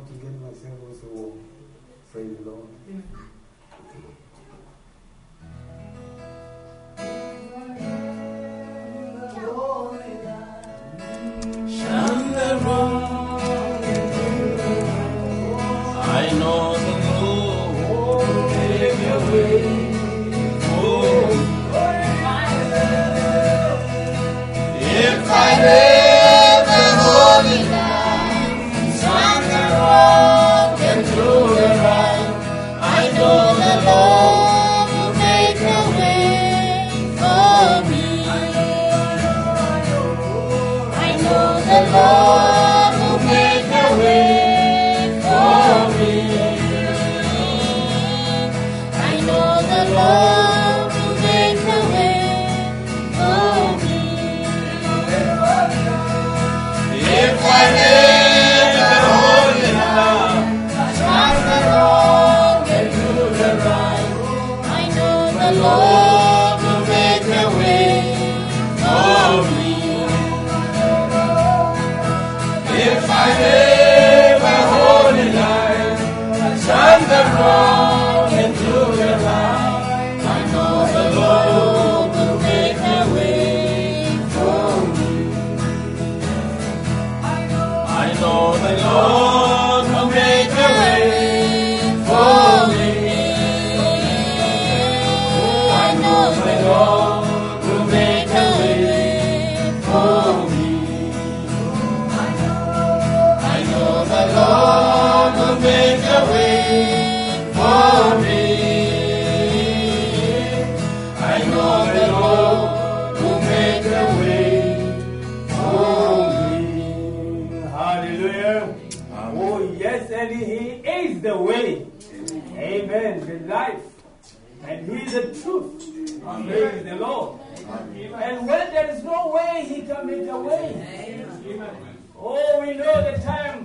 want to get myself also warm. Praise the Lord. Shine the road. I know the Lord will take away. If I live the holy life, shine the wrong and through the right, I know the Lord will make a way for me. I know the Lord will make a way for me. I know the Lord will make a way for me. If I live a holy life, shine the wrong and do the right, I know the Lord will make a way for me. If I live a holy life, shine the wrong and do the right, I know the Lord will make a way for me. I know the Lord will make a way for me. I know the Lord will make a way for me. I know the Lord will make a way for me. I know the Lord will make a way for me. Hallelujah. Oh, yes, and He is the way. Amen. The life. And He is the truth. Praise the Lord. And when there is no way, He can make a way. Oh, we know the time.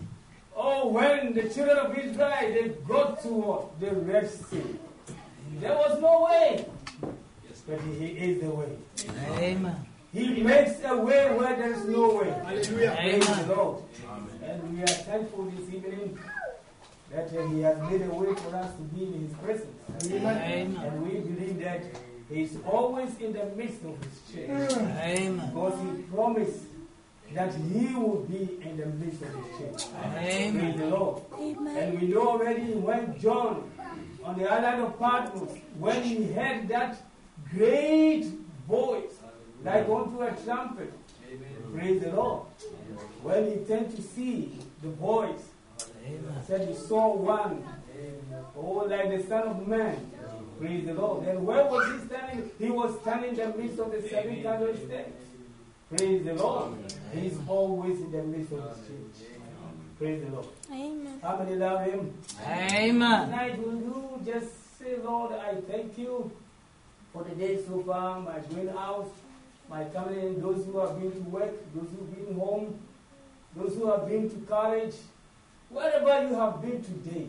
Oh, when the children of Israel, they got to the Red Sea. There was no way. But He is the way. Amen. He makes a way where there is no way. Hallelujah. Praise Amen. the Lord. And we are thankful this evening that He has made a way for us to be in His presence. Amen. And we believe that He is always in the midst of His church. Amen. Because He promised that He will be in the midst of His church. Amen. Praise the Lord. And we know already when John on the island of Patmos, when he heard that great voice like unto a trumpet, praise the Lord. When he turned to see the voice, said he saw one, oh, like the Son of Man. Praise the Lord. And where was he standing? He was standing in the midst of the seven candlesticks. Praise the Lord. He is always in the midst of His church. Praise the Lord. Amen. How many love Him? Amen. Tonight, will you just say, Lord, I thank you for the day so far, my going out, my coming in, those who have been to work, those who have been home, those who have been to college, wherever you have been today,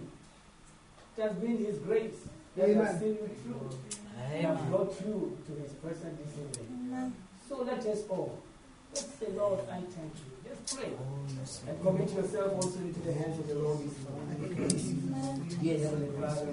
it has been His grace that has seen you through. He has brought you to His presence this evening. Amen. So let us all, let's say, Lord, I thank you. Just pray. And commit yourself also into the hands of the Lord this morning. Dear Heavenly Father,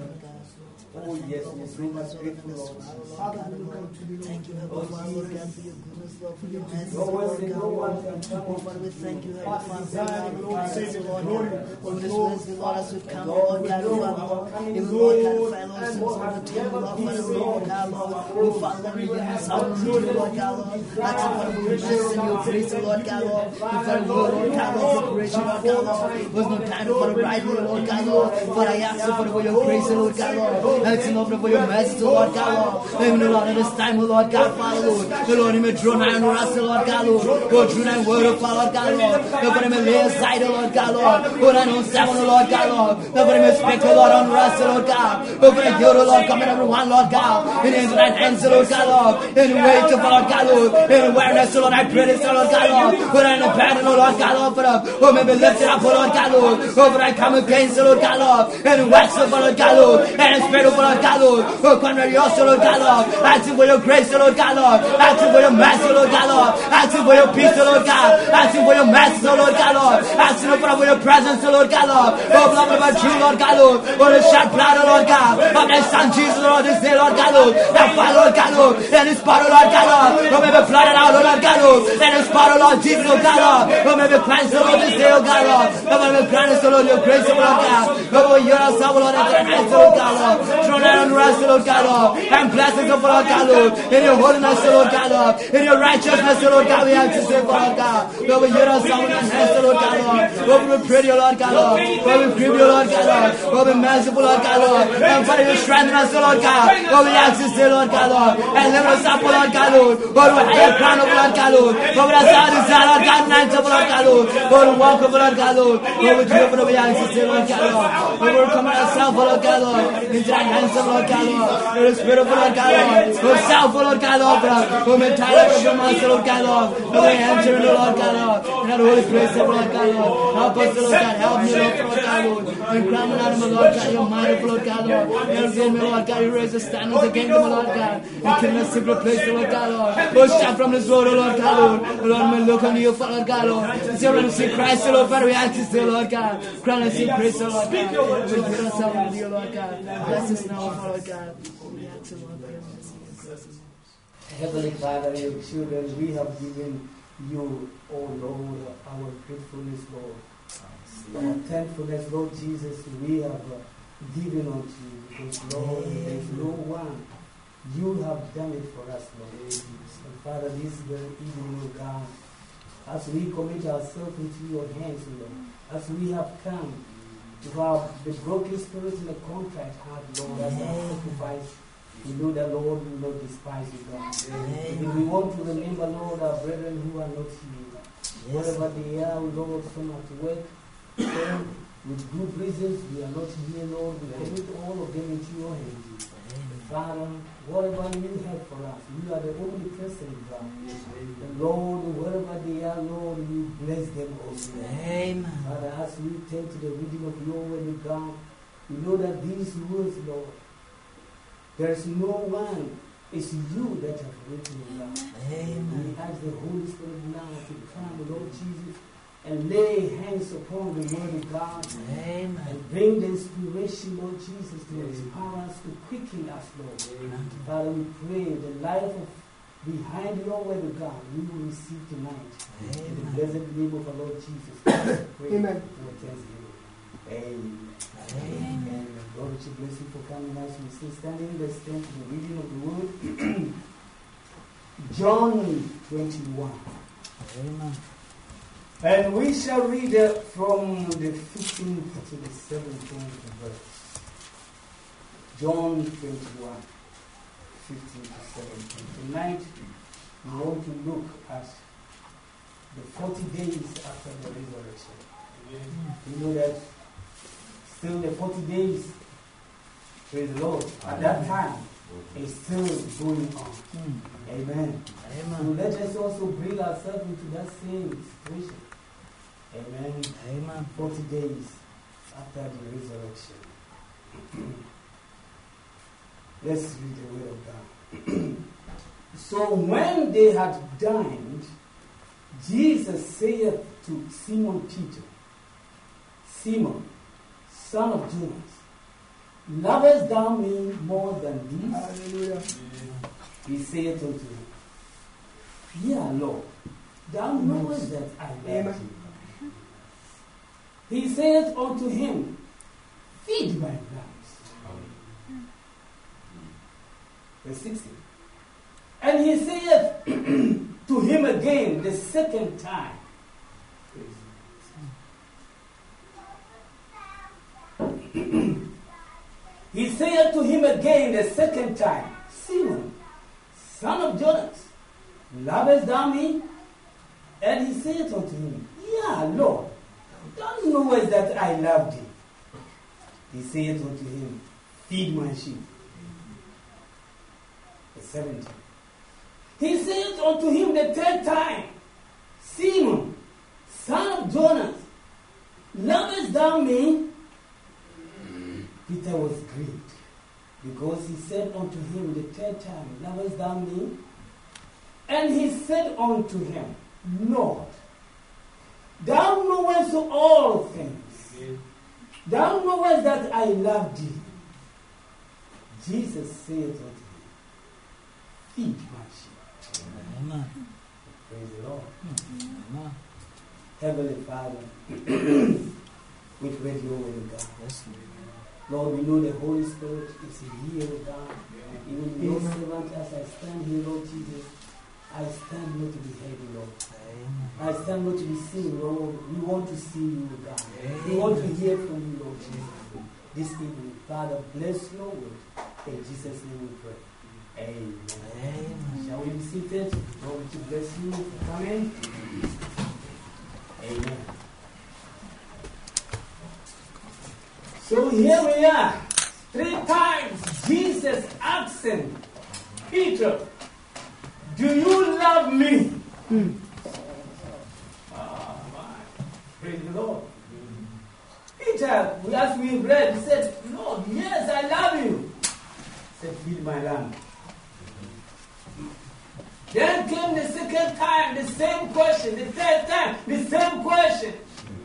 oh yes, we are so much grateful, Lord. Father, we come to you. Thank you, Heavenly Father, Lord God, for your goodness, Lord, for your mercy, No one Lord said, no God, one Lord. can come Oh, up. Father, we thank you, Heavenly Father, for Father, your Lord, Lord, save the Lord, glory. on this Wednesday, Lord, as we come, Lord, Lord we God, know Father, our coming even is Lord God, good find Lord, and sins what on has the table, never Lord, been Father, so Lord God, Lord. Oh, Father, we release our Lord, Lord God, Lord. Ask you, Father, for your mercy and your grace, Lord God, Lord. We Father, Lord God, Lord, preparation, Lord God, Lord. Was no time for the bridegroom, Lord God, Lord. But I ask you for your grace, Lord God, Lord. And it's enough for your mercy, Lord God, Lord. Even Lord, at this time, Lord God, Father, Lord. The Lord, He may draw nigh and rest, Lord God, Lord. Go through thy word, Lord God, Lord. The Lord, He may lay aside, Lord God, Lord. Lord, I know seven, Lord God, Lord. The Lord, He may speak, Lord, on rest, Lord God. Lord, for the good, Lord, come in everyone, Lord God. In His right hands, Lord God, Lord. In wait, Lord God, Lord. In awareness, Lord, I pray this, Lord God, Lord. Lord, in the pattern, Lord God, Lord, for the who may be lifted up, Lord God, Lord. Over I come against, Lord God, Lord. And wax, Lord God, Lord. And spirit of for Lord God, Lord. Oh, come to your Lord God, Lord. Asking for your grace, Lord God, Lord. Asking for your mercy, Lord God, Lord. Asking for your peace, Lord God. Asking for your mercy, Lord God, Lord. Asking for your presence, Lord God, Lord. Oh, blood of you, Lord God, Lord. Oh, the shed blood, Lord God. Of thy Son Jesus, Lord, this day, Lord God, Lord. That Father, Lord God, Lord. And his body, Lord God, Lord. Oh, may be flooded out, Lord God, Lord. And his body, Lord Jesus, Lord God, Lord. Oh, may be cleansed, Lord, this day, Lord God, Lord. Oh, may be granted, Lord, your grace, Lord God. Oh, your yourself, Lord, and your hands, Lord God, Lord. Throne and rest, Lord God, Lord. And blessings of Lord God, Lord. In your holiness, Lord God, Lord. In your righteousness, Lord God, we have to say, Lord God. Oh, we hear us, Lord, and hands, Lord God, Lord. Oh, we pray, Lord God, Lord. Oh, we pray, Lord God, Lord. Oh, be merciful, Lord God, Lord. And Father, you strengthen us, Lord God. Oh, we ask you, say, Lord God, Lord. And lift us up, Lord God, Lord. Oh, to a higher ground, Lord God, Lord. Oh, with us our desire, Lord God, and answer, Lord God, Lord. Oh, to walk over, Lord God, Lord. Oh, we pray for the way, ask you, say, Lord God, Lord. Oh, we're coming ourselves, Lord God, Lord. Into that hands of Lord God, Lord. Oh, the spirit of Lord God, Lord. Oh, self, Lord God, Lord. Oh, may tired of your master, Lord God, Lord. Oh, may enter into Lord God, Lord. In that holy place of Lord God, Lord. Help us, Lord God. Help me, Lord God, Lord. And crown me out of my Lord God, your mind, Lord God, Lord. And again, my Lord God, you raise the standards again, my Lord God. And keep in a secret place, Lord God, Lord. Oh, shout from this road, Lord God, Lord. Lord, may look unto you, Lord God, Lord. And say, when we see Christ, Lord, Father, we ask you, say, Lord God. Crown us in grace, Lord God. We put ourselves with you, Lord God. Bless us now, Lord God. We ask you, Lord God. Heavenly Father, your children, we have given you, oh Lord, our gratefulness, Lord. Our thankfulness, Lord Jesus, we have given unto you because, Lord, there is no one. You have done it for us, Lord. And Father, this very evening, oh God, as we commit ourselves into your hands, Lord, as we have come to have the broken spirit and the contrite heart, Lord, as our sacrifice, we know that, Lord, we will not despise you, God. And we want to remember, Lord, our brethren who are not here. Wherever they are, Lord, some at work, some with good reasons, we are not here, Lord. We commit all of them into your hands. Father, whatever you have for us, you are the only person, God. And Lord, wherever they are, Lord, we bless them also. Amen. Father, as we turn to the reading of your word, God, we know that these words, Lord, there is no one. It's you that have written it down. We ask the Holy Spirit now to come, Lord Jesus, and lay hands upon the word of God. Amen. And bring the inspiration, Lord Jesus, to inspire us, to quicken us, Lord. Father, we pray the life of behind your word of God, we will receive tonight. In the blessed name of our Lord Jesus. Pray. Amen. For thanksgiving. Amen. Amen. Lord, we bless you for coming as we still standing. Let's stand to the reading of the word. John 21. Amen. And we shall read from the 15th to the 17th verse. John 21, 15 to 17. Tonight, we want to look at the 40 days after the resurrection. You know that still the 40 days, praise the Lord, at that time, is still going on. Amen. So let us also bring ourselves into that same situation. Amen. Amen. 40 days after the resurrection. Let's read the word of God. So when they had dined, Jesus saith to Simon Peter, Simon, son of Jonas, lovest thou me more than these? Hallelujah. He saith unto him, Yea, Lord, thou knowest that I love thee. He saith unto him, Feed my lambs. Verse 16. And he saith to him again the second time, he saith to him again the second time, Simon, son of Jonas, lovest thou me? And he saith unto him, Yea, Lord, thou knowest that I love thee. He saith unto him, Feed my sheep. Verse 17. He saith unto him the third time, Simon, son of Jonas, lovest thou me? Peter was grieved Because he said unto him the third time, Lovest thou me? And he said unto him, Lord, thou knowest all things. Thou knowest that I love thee. Jesus said unto him, Feed my sheep. Amen. Praise the Lord. Amen. Heavenly Father, we praise you, O God. Yes, Lord, we know the Holy Spirit is here, O God. Even your servant, as I stand here, Lord Jesus, I stand not to be heavy, Lord. Amen. I stand not to be seen, Lord. We want to see you, O God. We Amen. want to hear from you, Lord Jesus. This evening, Father, bless your word. In Jesus' name we pray. Amen. Amen. Shall we be seated? Lord, to bless you for coming. Amen. So here we are. 3 times Jesus asking Peter, do you love me? Praise the Lord. Peter, as we read, he said, Lord, yes, I love you. He said, feed my lamb. Then came the second time, the same question. The third time, the same question.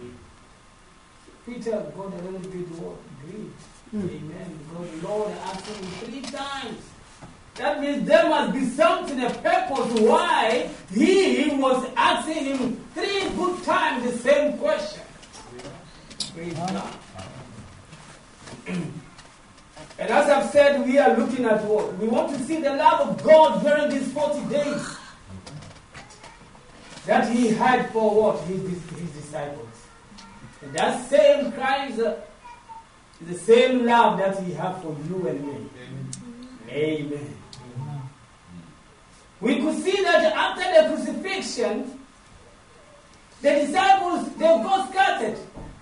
Peter got a little bit grieved. Amen. Because the Lord asked him 3 times. That means there must be something, a purpose why he was asking him 3 good times the same question. Praise God. And as I've said, we are looking at what? We want to see the love of God during these 40 days that he had for what? His disciples. And that same Christ is the same love that he had for you and me. Amen. Amen. We could see that after the crucifixion, the disciples, they got scattered.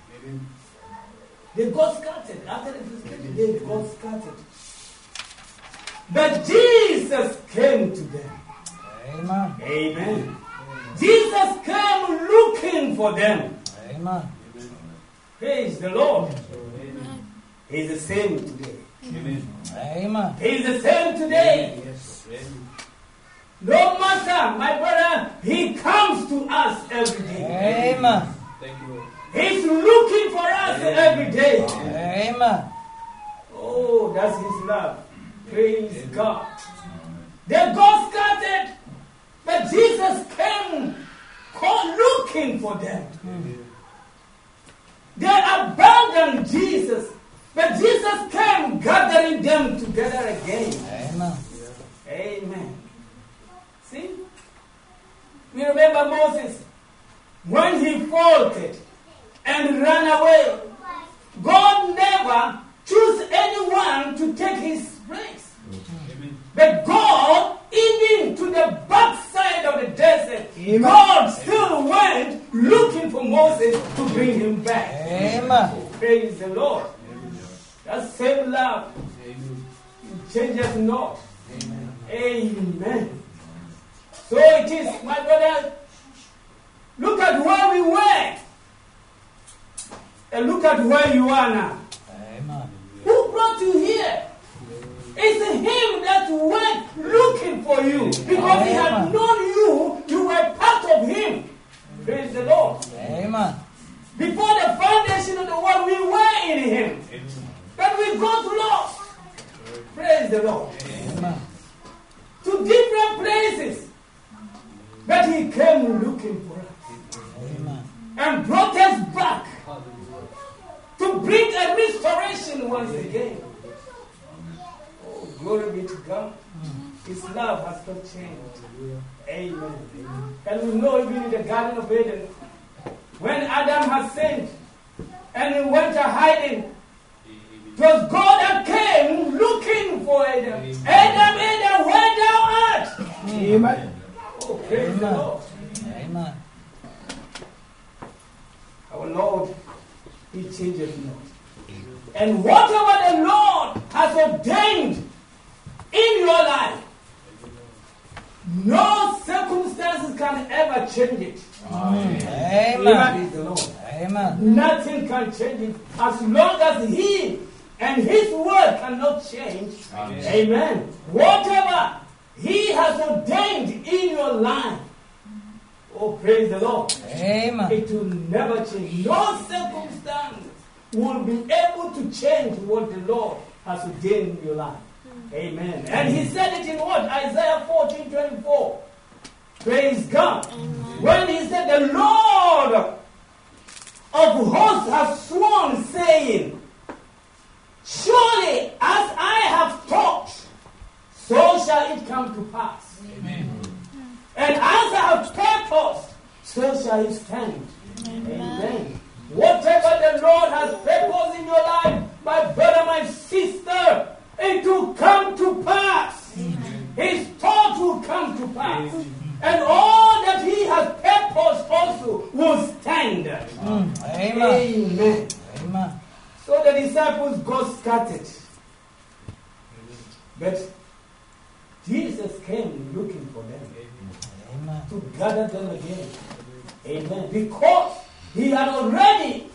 They got scattered. After the crucifixion, they got scattered. But Jesus came to them. Amen. Amen. Jesus came looking for them. Amen. Praise the Lord. He's the same today. Amen. He's the same today. No matter, my brother, he comes to us every day. Amen. He's looking for us every day. Amen. Oh, that's his love. Praise God. They got scattered, but Jesus came looking for them. They abandoned Jesus, but Jesus came gathering them together again. Amen. Amen. See? We remember Moses when he faltered and ran away. God never chose anyone to take his place. But God, even to the backside of the desert, God still went looking for Moses to bring him back. Amen. Praise the Lord. That same love changes not. Amen. So it is, my brother, look at where we were and look at where you are now. Amen. Who brought you here? It's him that went looking for you because he had known you. You were part of him. Praise the Lord. Amen. Before the foundation of the world, we were in him. But we got lost. Praise the Lord. Amen. To different places. But he came looking for us. Amen. And brought us back. To bring a restoration once again. Oh, glory be to God. His love has not changed. Amen. And we know even in the Garden of Eden, when Adam had sinned and he went to hiding, it was God that came looking for Adam. Adam, where thou art? Amen. Oh, praise the Lord. Amen. Our Lord, he changes not. And whatever the Lord has ordained in your life, no circumstances can ever change it. Amen. Praise the Lord. Amen. Nothing can change it as long as he and his word cannot change. Amen. Whatever he has ordained in your life, oh, praise the Lord. Amen. It will never change. No circumstance will be able to change what the Lord has ordained in your life. Amen. And he said it in what? Isaiah 14:24. Praise God. When he said, the Lord of hosts has sworn, saying, surely as I have talked, so shall it come to pass. Amen. And as I have purposed, so shall it stand. Amen. Whatever the Lord has purposed in your life, my brother, my sister, it will come to pass. His thought will come to pass. And all that he has purposed also will stand. Amen. Amen. Amen. So the disciples got scattered. But Jesus came looking for them. Amen. To gather them again. Amen. Because he had already,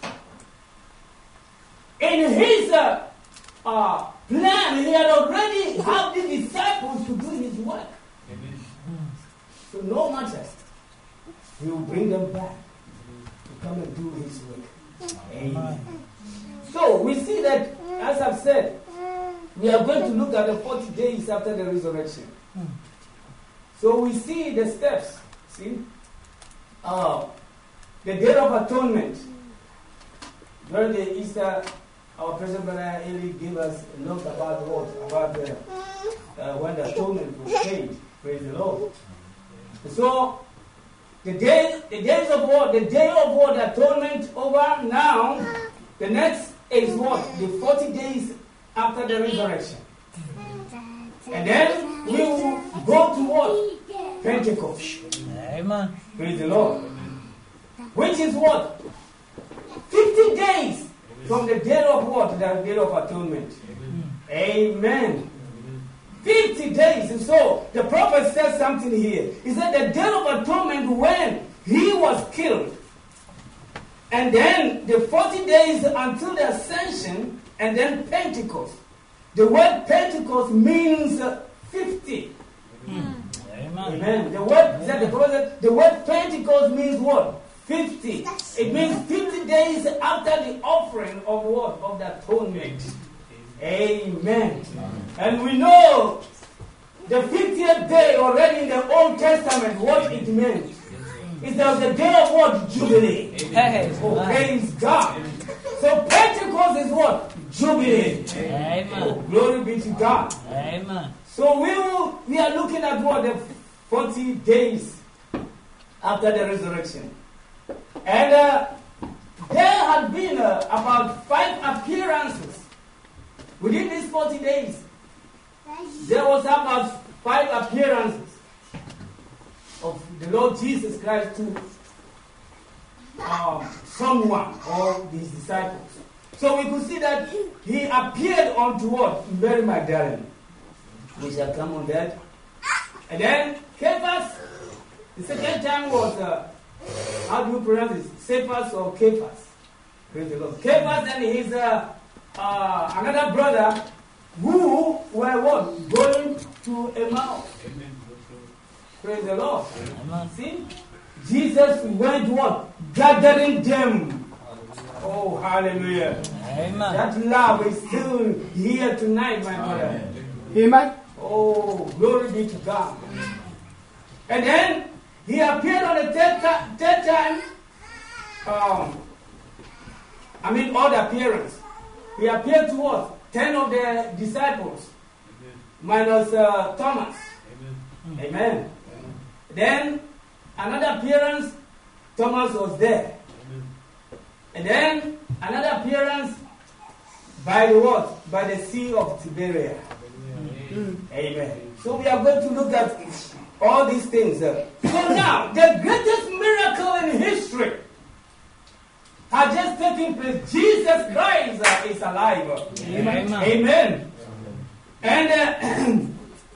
in his plan, he had already had the disciples to do his work. So no matter, he will bring them back to come and do his work. Amen. So we see that, as I've said, we are going to look at the 40 days after the resurrection. So we see the steps. See? The Day of Atonement. During the Easter, our President Brother Eli gave us a look about what? About when the atonement was paid. Praise the Lord. So, the days of war, the day of war, the atonement over now. The next is what? The 40 days after the resurrection. And then we will go to what? Pentecost. Amen. Praise the Lord. Which is what? 50 days from the day of what? The day of atonement. Amen. 50 days. And so the prophet says something here. He said the day of atonement when he was killed. And then the 40 days until the ascension and then Pentecost. The word Pentecost means 50. Amen. Amen. The word Pentecost means what? 50. It means 50 days after the offering of what? Of the atonement. Amen. And we know the 50th day already in the Old Testament, what it meant. It was the day of what? Jubilee. Oh, praise God. So Pentecost is what? Jubilee. Amen. Oh, glory be to God. Amen. So we are looking at what? The 40 days after the resurrection. And there had been about 5 appearances within these 40 days. There was about 5 appearances of the Lord Jesus Christ to someone or his disciples. So we could see that he appeared unto what? Mary Magdalene. We shall come on that. And then Cephas, the second time was, how do you pronounce it? Cephas or Cephas? Praise the Lord. Cephas and his another brother who were what? Going to Emmaus. Praise the Lord. Amen. See? Jesus went what? Gathering them. Oh, hallelujah. Amen. That love is still here tonight, my brother. Amen. Oh, glory be to God. And then he appeared on the third time. Odd appearance. He appeared to what? 10 of the disciples. Minus Thomas. Amen. Then another appearance, Thomas was there. And then another appearance by the what? By the Sea of Tiberias. Amen. So we are going to look at all these things. So now, the greatest miracle in history has just taken place. Jesus Christ is alive. Amen. Amen. And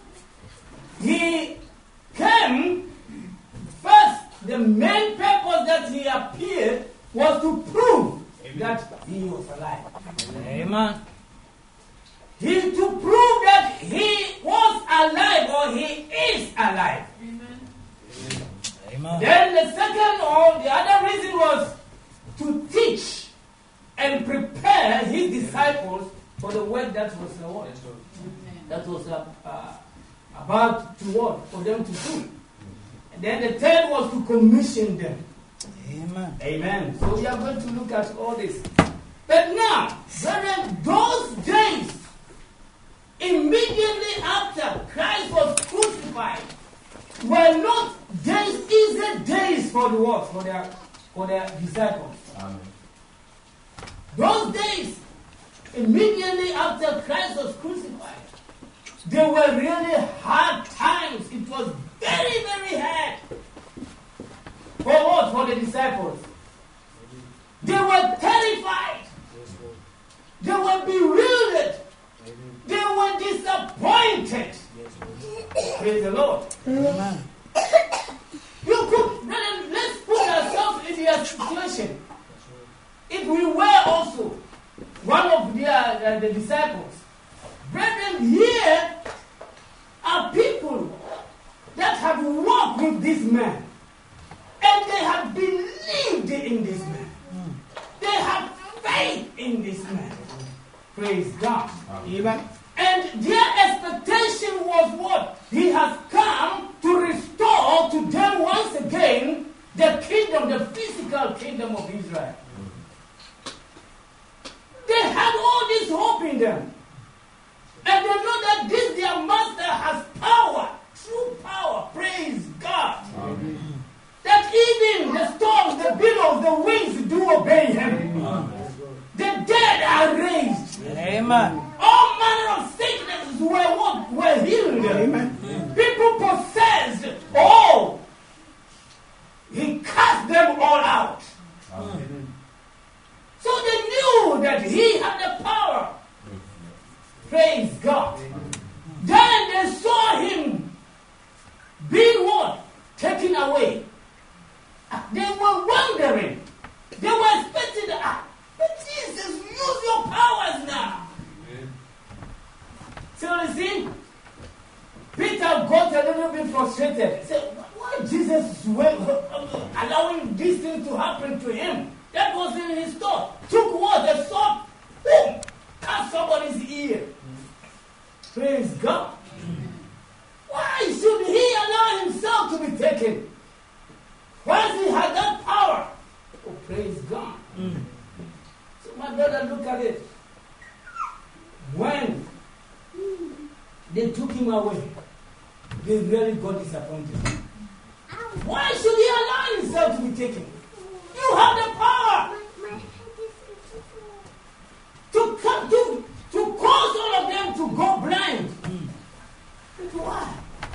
he came first. The main purpose that he appeared was to prove that he was alive. Amen. He to prove that he was alive or he is alive. Amen. Then the second or the other reason was to teach and prepare his disciples for the work that was about to work for them to do. And then the third was to commission them. Amen. Amen. So we are going to look at all this. But now, brethren, those days, immediately after Christ was crucified, were not days, easy days for the world, for their disciples. Amen. Those days, immediately after Christ was crucified, they were really hard times. It was very, very hard. For what? For the disciples. They were terrified. They were bewildered. They were disappointed. Praise the Lord. Amen. Let's put ourselves in their situation. If we were also one of the disciples, brethren, here are people that have walked with this man, and they have believed in this man. They have faith in this man. Praise God. Amen. And their expectation was what? He has come to restore to them once again the kingdom, the physical kingdom of Israel. They had all this hope in them. And they know that this their master has power, true power. Praise God. Amen. That even the storms, the billows, the winds do obey him. The dead are raised. Amen. All manner of sicknesses were healed. Amen. People possessed. Oh, he cast them all out. Amen. So they knew that he had the power. Praise God. Then they saw him being what? Taken away. They were wondering. They were expecting but Jesus, use your powers now. So you see, Peter got a little bit frustrated. He said, why Jesus is allowing these things to happen to him? That was in his thought. Took what? A sword, boom, cut somebody's ear. Praise God. Why should he allow himself to be taken? Once he had that power. Oh, praise God. So my brother, look at it. When they took him away, they really got disappointed. Why should he allow himself to be taken? You have the power to cause all of them to go blind. But why?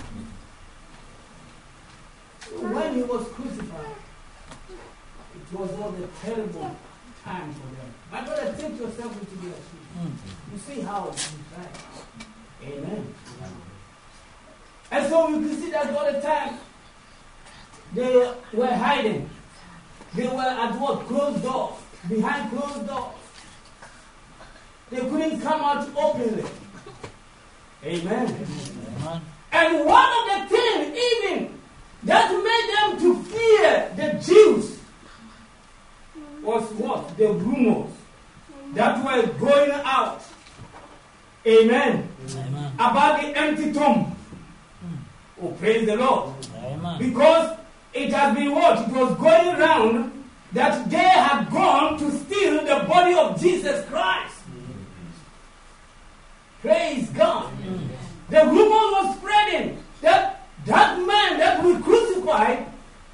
When he was crucified, it was not a terrible time for them. My brother, take yourself into their shoes. You see how it is right. Amen. And so you can see that all the time they were hiding. They were at what? Closed doors. Behind closed doors. They couldn't come out openly. Amen. Amen. And one of the things even that made them to fear the Jews was what? The rumors that were going out. Amen. Amen. About the empty tomb. Oh, praise the Lord. Amen. Because it has been what? It was going around that they had gone to steal the body of Jesus Christ. Praise God. The rumor was spreading that that man that we crucified,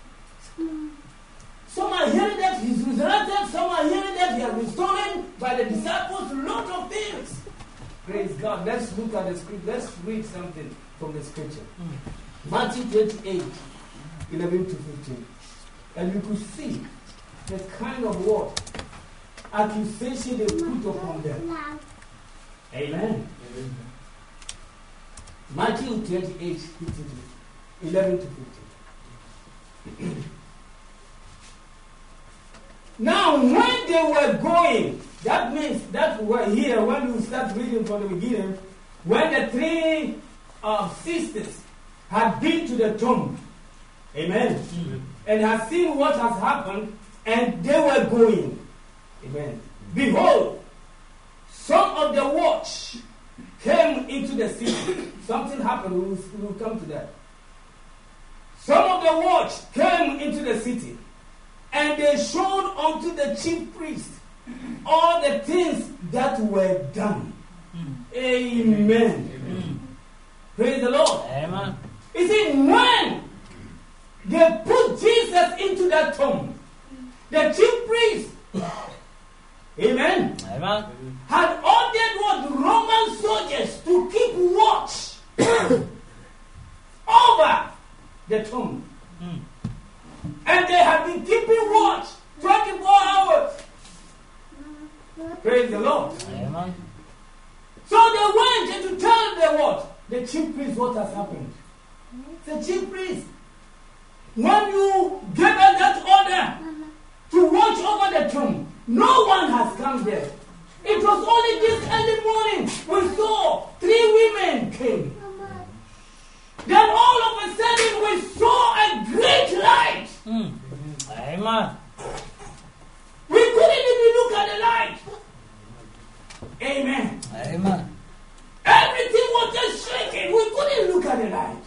some are hearing that he's resurrected, some are hearing that he has been stolen by the disciples, a lot of things. Praise God. Let's look at the script. Let's read something from the scripture. Matthew 28, 11 to 15. And you could see the kind of what accusation they put upon them. Amen. Matthew 28, 11 to 15. Now, when they were going, That means that here, when you start reading from the beginning, when the three sisters had been to the tomb, amen, and had seen what has happened, and they were going, amen. Behold, some of the watch came into the city. Something happened, we will come to that. Some of the watch came into the city, and they showed unto the chief priest all the things that were done. Amen. Praise the Lord. Amen. You see, when they put Jesus into that tomb, the chief priest, amen, had ordered what Roman soldiers to keep watch over the tomb. And they have been keeping watch 24 hours. Praise the Lord. Amen. So they went to tell the what? The chief priest what has happened. The chief priest, when you gave us that order to watch over the tomb, no one has come there. It was only this early morning we saw 3 women came. Then all of a sudden we saw a great light. Amen. We couldn't even look at the light. Amen. Amen. Everything was just shaking. We couldn't look at the light.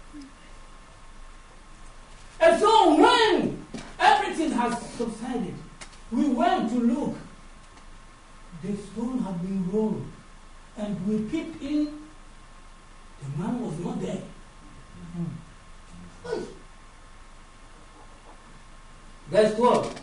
And so when everything has subsided, we went to look. The stone had been rolled. And we peeped in. The man was not there. Verse 12.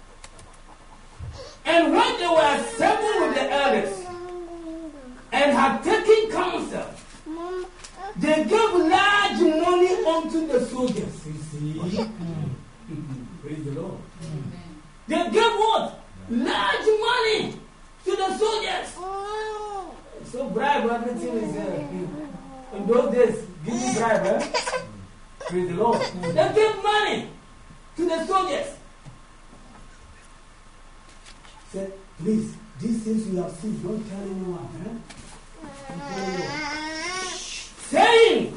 And when they were assembled with the elders and had taken counsel, they gave large money unto the soldiers. You see? Praise the Lord. They gave what? Large money to the soldiers. So bribe, everything is there. In those days, give me bribe, eh? Praise the Lord. They gave money to the soldiers. Said, please, these things you have seen, don't tell anyone. Saying,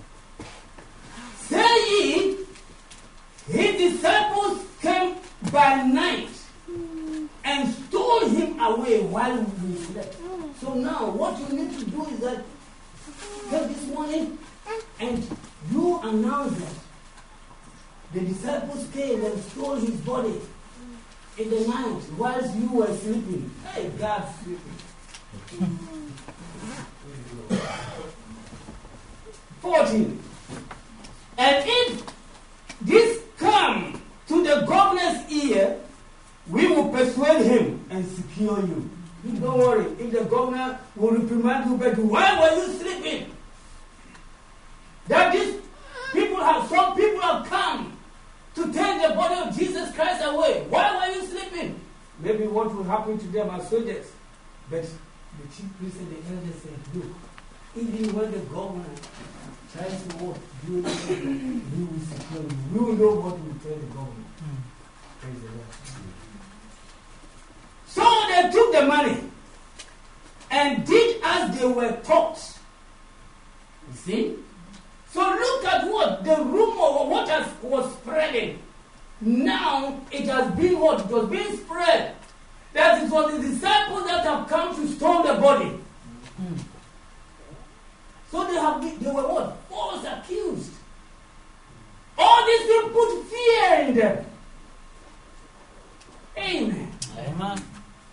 say ye, his disciples came by night and stole him away while we slept. So now, what you need to do is that take this morning and you announce that the disciples came and stole his body in the night whilst you were sleeping. Hey, God, sleeping. 14. And if this come to the governor's ear, we will persuade him and secure you. Don't worry, if the governor will reprimand you, but why were you sleeping? That some people have come to take the body of Jesus Christ away. Why were you sleeping? Maybe what will happen to them as soldiers. But the chief priest and the elders said, look, even when the governor tries to do anything, we will secure you. We will know what we tell the governor. Praise the Lord. So they took the money and did as they were taught. You see? So look at what the rumor of what was spreading. Now it has been what? It was being spread. That it was the disciples that have come to stone the body. So they were what? False accused. All these people put fear in them. Amen. Amen.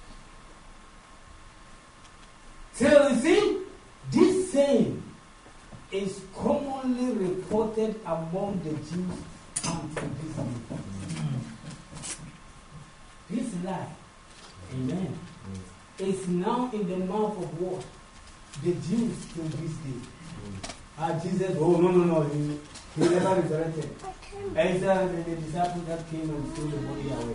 So you see, this saying is commonly reported among the Jews until this day. This lie, amen, is now in the mouth of what? The Jews till this day. Jesus, oh no, he never resurrected. It's the disciples that came and stole the body away.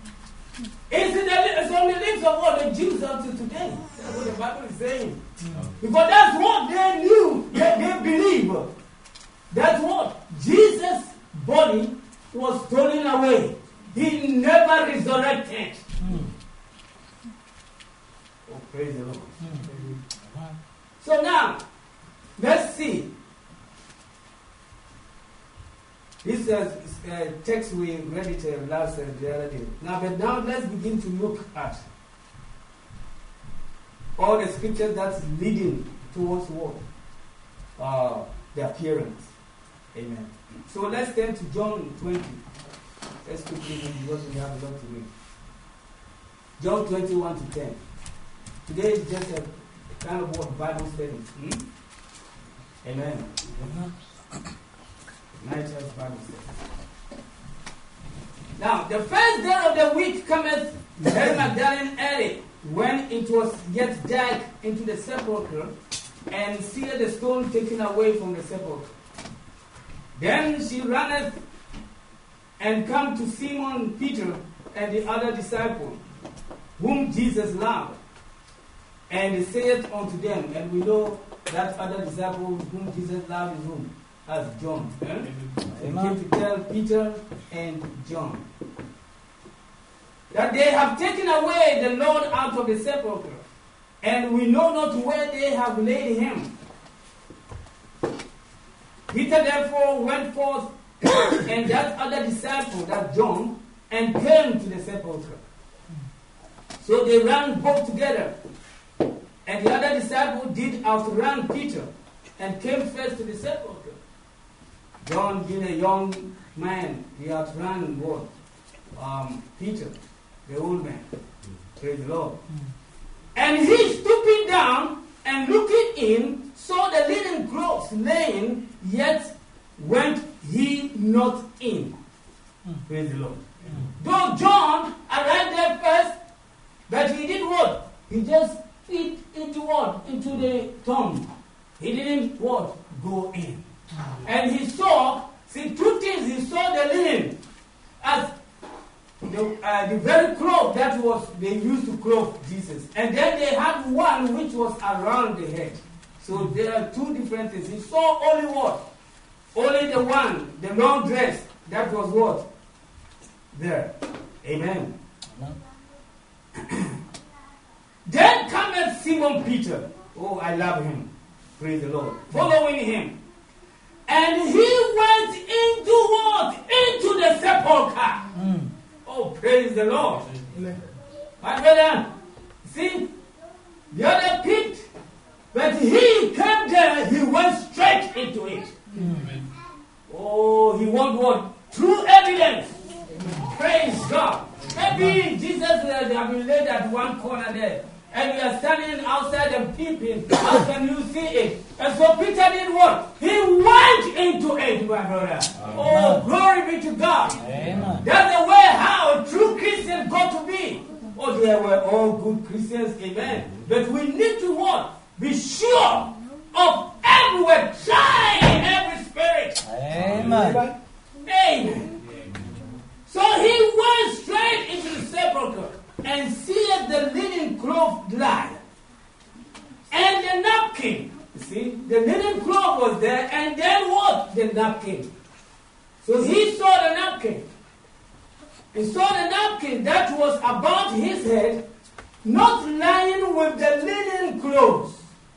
It's on the lips of all the Jews until today. That's what the Bible is saying. Because that's what they knew, they believe. That's what Jesus' body was stolen away. He never resurrected. Praise the Lord. So now, let's see. This text we read it last the other day. But now let's begin to look at all the scriptures that's leading towards what? The appearance. Amen. So let's turn to John 20. Let's quickly read because we have a lot to read. John 21 to 10. Today is just a kind of what Bible study. Amen. Night has Bible study. Now, the first day of the week cometh Mary Magdalene early, when it was yet dark, into the sepulchre, and seeth the stone taken away from the sepulchre. Then she runneth and come to Simon Peter and the other disciple, whom Jesus loved, and saith unto them, and we know that other disciple whom Jesus loved is whom? As John. He came to tell Peter and John that they have taken away the Lord out of the sepulchre, and we know not where they have laid him. Peter therefore went forth and that other disciple, that John, and came to the sepulchre. So they ran both together. And the other disciple did outrun Peter and came first to the sepulchre. John, being a young man, he outran what? Peter, the old man. Praise the Lord. And he, stooping down and looking in, saw the linen clothes laying, yet went he not in. Praise the Lord. Though John arrived there first, but he did what? He just fit into what? Into the tomb. He didn't what? Go in. And he saw, see, two things. He saw the linen as the very cloth that was they used to clothe Jesus. And then they had one which was around the head. So there are two different things. He saw only what? Only the one, the long dress. That was what? There. Amen. Then cometh Simon Peter. Oh, I love him. Praise the Lord. Following him. And he went into what? Into the sepulchre. Oh, praise the Lord. My brother, see, the other pit, but he came there, he went straight into it. Oh, he want what? True evidence. Praise God. Maybe Jesus have been laid at one corner there, and we are standing outside and peeping. How can you see it? And so Peter did what? He went into it, my brother. Oh, glory be to God. Amen. That's the way how true Christians got to be. Oh, they were all good Christians, amen. But we need to what? Be sure of everywhere, try every spirit. Amen. Amen. So he went straight into the sepulchre and seeth the linen cloth lie, and the napkin. You see, the linen cloth was there, and then what? The napkin. So he saw the napkin. He saw the napkin that was about his head, not lying with the linen clothes.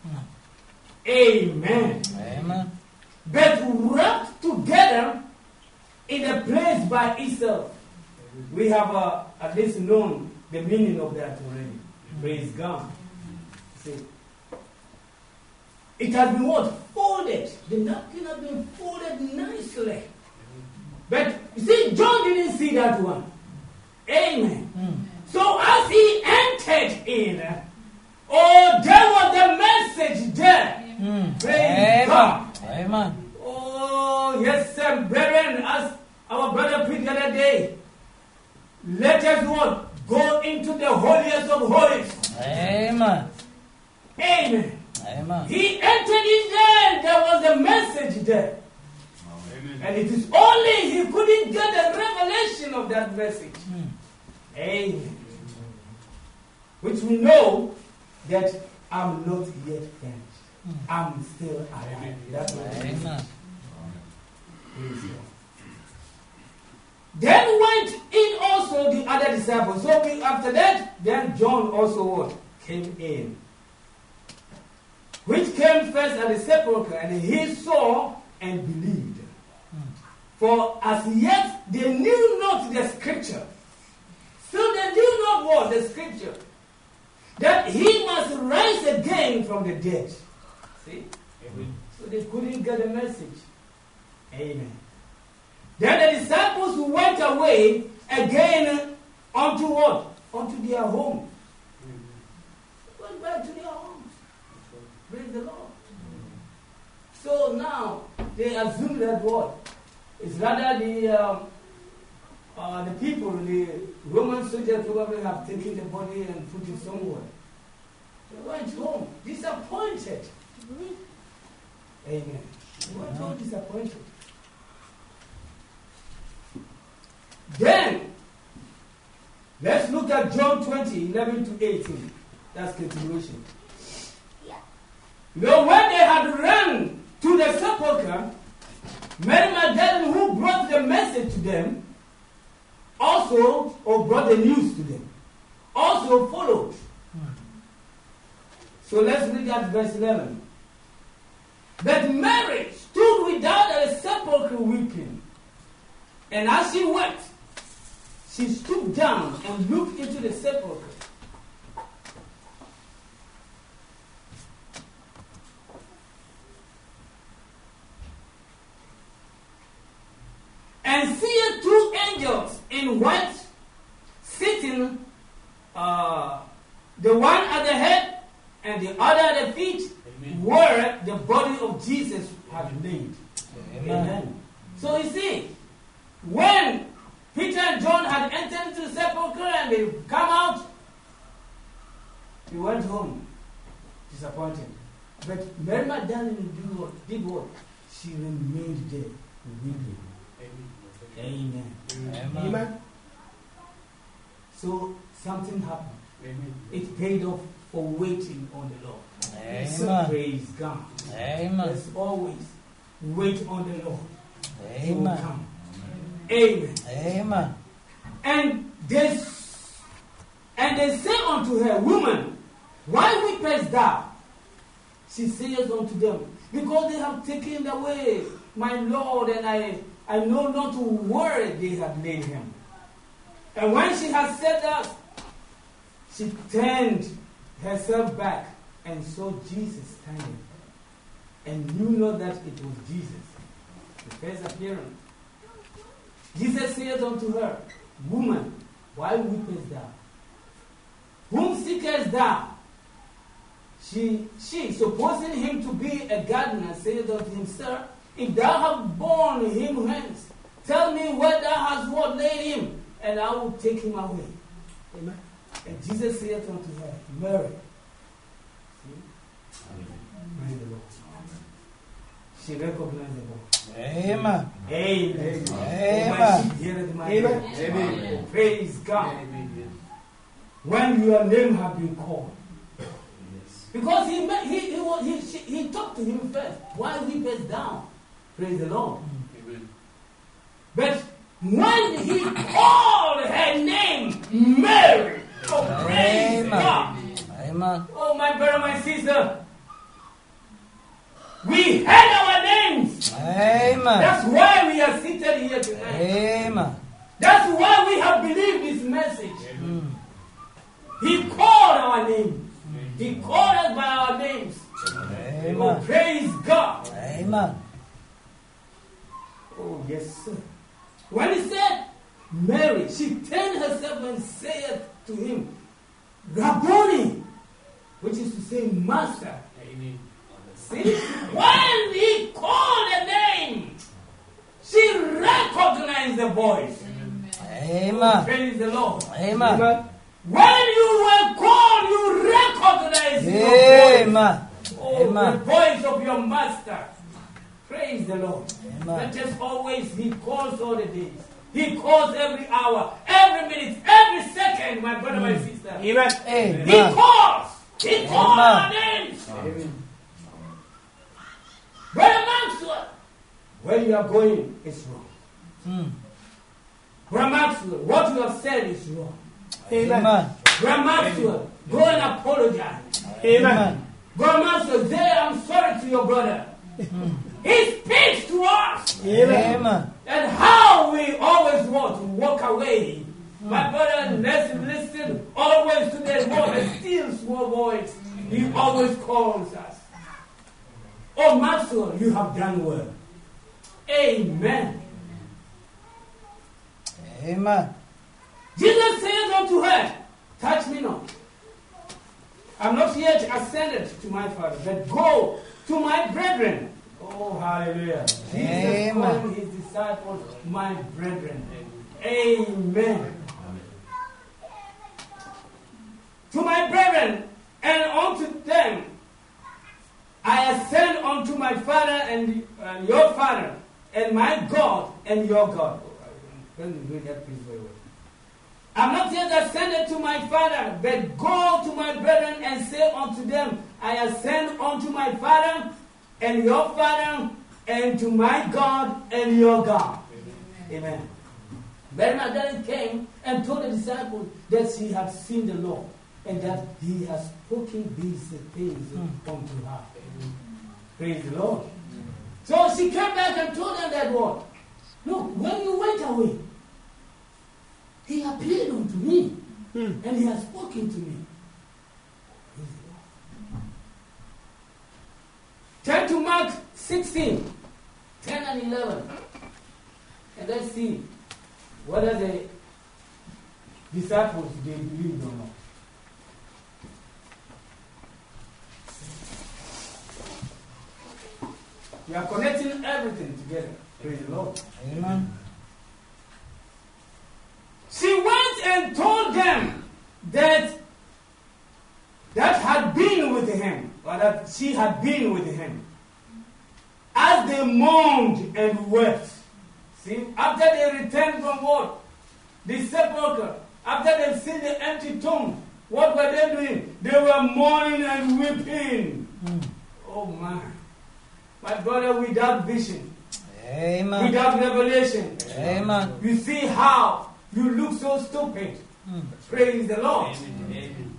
Amen. Amen. But wrapped together in a place by itself. We have at least known the meaning of that already. Praise God. See, it has been what? Folded. The napkin has been folded nicely. But you see, John didn't see that one. Amen. So as he entered in, there was the message there. Praise God. Amen. Oh, yes, sir, brethren, as our brother preached the other day, let us what? Go into the holiest of holies. Amen. Amen. Amen. He entered in there, there was a message there. Amen. And it is only he couldn't get the revelation of that message. Amen. Which we know that I'm not yet finished. I'm still alive. That's what it is. Then went in also the other disciples. So after that, then John also what? came in. Which came first at the sepulchre, and he saw and believed. For as yet they knew not the scripture. So they knew not what? The scripture. That he must rise again from the dead. See? Amen. So they couldn't get the message. Amen. Then the disciples went away again unto what? Unto their home. Went back to their homes. Praise the Lord. So now they assume that what? It's rather the people, the Roman soldiers probably have taken the body and put it somewhere. They went home disappointed. Amen. They went home disappointed. Then, let's look at John 20, 11 to 18. That's continuation. Now, when they had run to the sepulchre, Mary Magdalene, who brought the message to them, also, or brought the news to them, also followed. So let's read at verse 11. But Mary stood without at the sepulchre weeping. And as she wept, she stooped down and looked into the sepulchre. And seeth two angels in white sitting, the one at the head and the other at the feet, Amen. Where the body of Jesus had laid. Amen. So you see, when Peter and John had entered into the sepulchre and they come out, he went home disappointed. But Mary Magdalene did what? She remained there weeping. Amen. Amen. Amen. So something happened. Amen. It paid off for waiting on the Lord. Amen. So praise God. Amen. Let's always wait on the Lord. Amen. Come. Amen. Amen. And they say unto her, Woman, why weepest thou? She says unto them, Because they have taken away my Lord, and I know not where they have laid him. And when she had said that, she turned herself back and saw Jesus standing, and knew not that it was Jesus. The first appearance. Jesus said unto her, Woman, why weepest thou? Whom seekest thou? She, supposing him to be a gardener, said unto him, Sir, if thou have borne him hence, tell me where thou hast what laid him, and I will take him away. Amen. And Jesus said unto her, Mary. See? Praise the Lord. She recognized the Lord. Amen. Amen. Amen. Amen. Amen. Praise God. Amen. When your name has been called. Because he talked to him first. Why weepest thou? Praise the Lord. Amen. But when he called her name, Mary, oh, praise God. Amen. Oh, my brother, my sister, we heard our names. Amen. That's why we are seated here tonight. Amen. That's why we have believed this message. Amen. He called our names. He called us by our names. Amen. Oh, praise God. Amen. Oh, yes, sir. When he said, Mary, she turned herself and said to him, Rabboni, which is to say, Master. Amen. See? When he called the name, she recognized the voice. Amen. Oh, praise the Lord. Amen. Amen. When you were called, you recognized your voice. Oh, Amen. The voice of your master. Praise the Lord. Amen. Let us always, he calls all the days. He calls every hour, every minute, every second, my brother, my sister. Amen. Amen. He calls. He calls our names. Amen. Brother Maxwell, where you are going is wrong. Brother Maxwell, what you have said is wrong. Amen. Grandmaster, go and apologize. Amen. Grandmaster, say I'm sorry to your brother. He speaks to us. Amen. And how we always want to walk away. My brother, let's listen always to that voice, a still small voice. He always calls us. Oh, Master, you have done well. Amen. Amen. Jesus says unto her, touch me not. I'm not yet ascended to my Father, but go to my brethren. Oh, hallelujah. Jesus calling his disciples my brethren. Amen. To my brethren, and unto them I ascend unto my Father and your Father, and my God and your God. Let me read that piece very well. I'm not yet ascended to my Father, but go to my brethren and say unto them, I ascend unto my Father and your Father, and to my God and your God. Amen. Mary Magdalene came and told the disciples that she had seen the Lord, and that he has spoken these things unto her. Praise the Lord. So she came back and told them that what? Look, when you went away, he appeared unto me, and he has spoken to me. Turn to Mark 16, 10 and 11. And let's see whether the disciples, they believed or not. We are connecting everything together. Praise the Lord. Amen. She went and told them that had been with him, or that she had been with him, as they mourned and wept. See, after they returned from what? The sepulchre, after they've seen the empty tomb, what were they doing? They were mourning and weeping. Oh my. My brother, without vision, Amen. without revelation, Amen. you see how you look so stupid. Praise the Lord. Amen.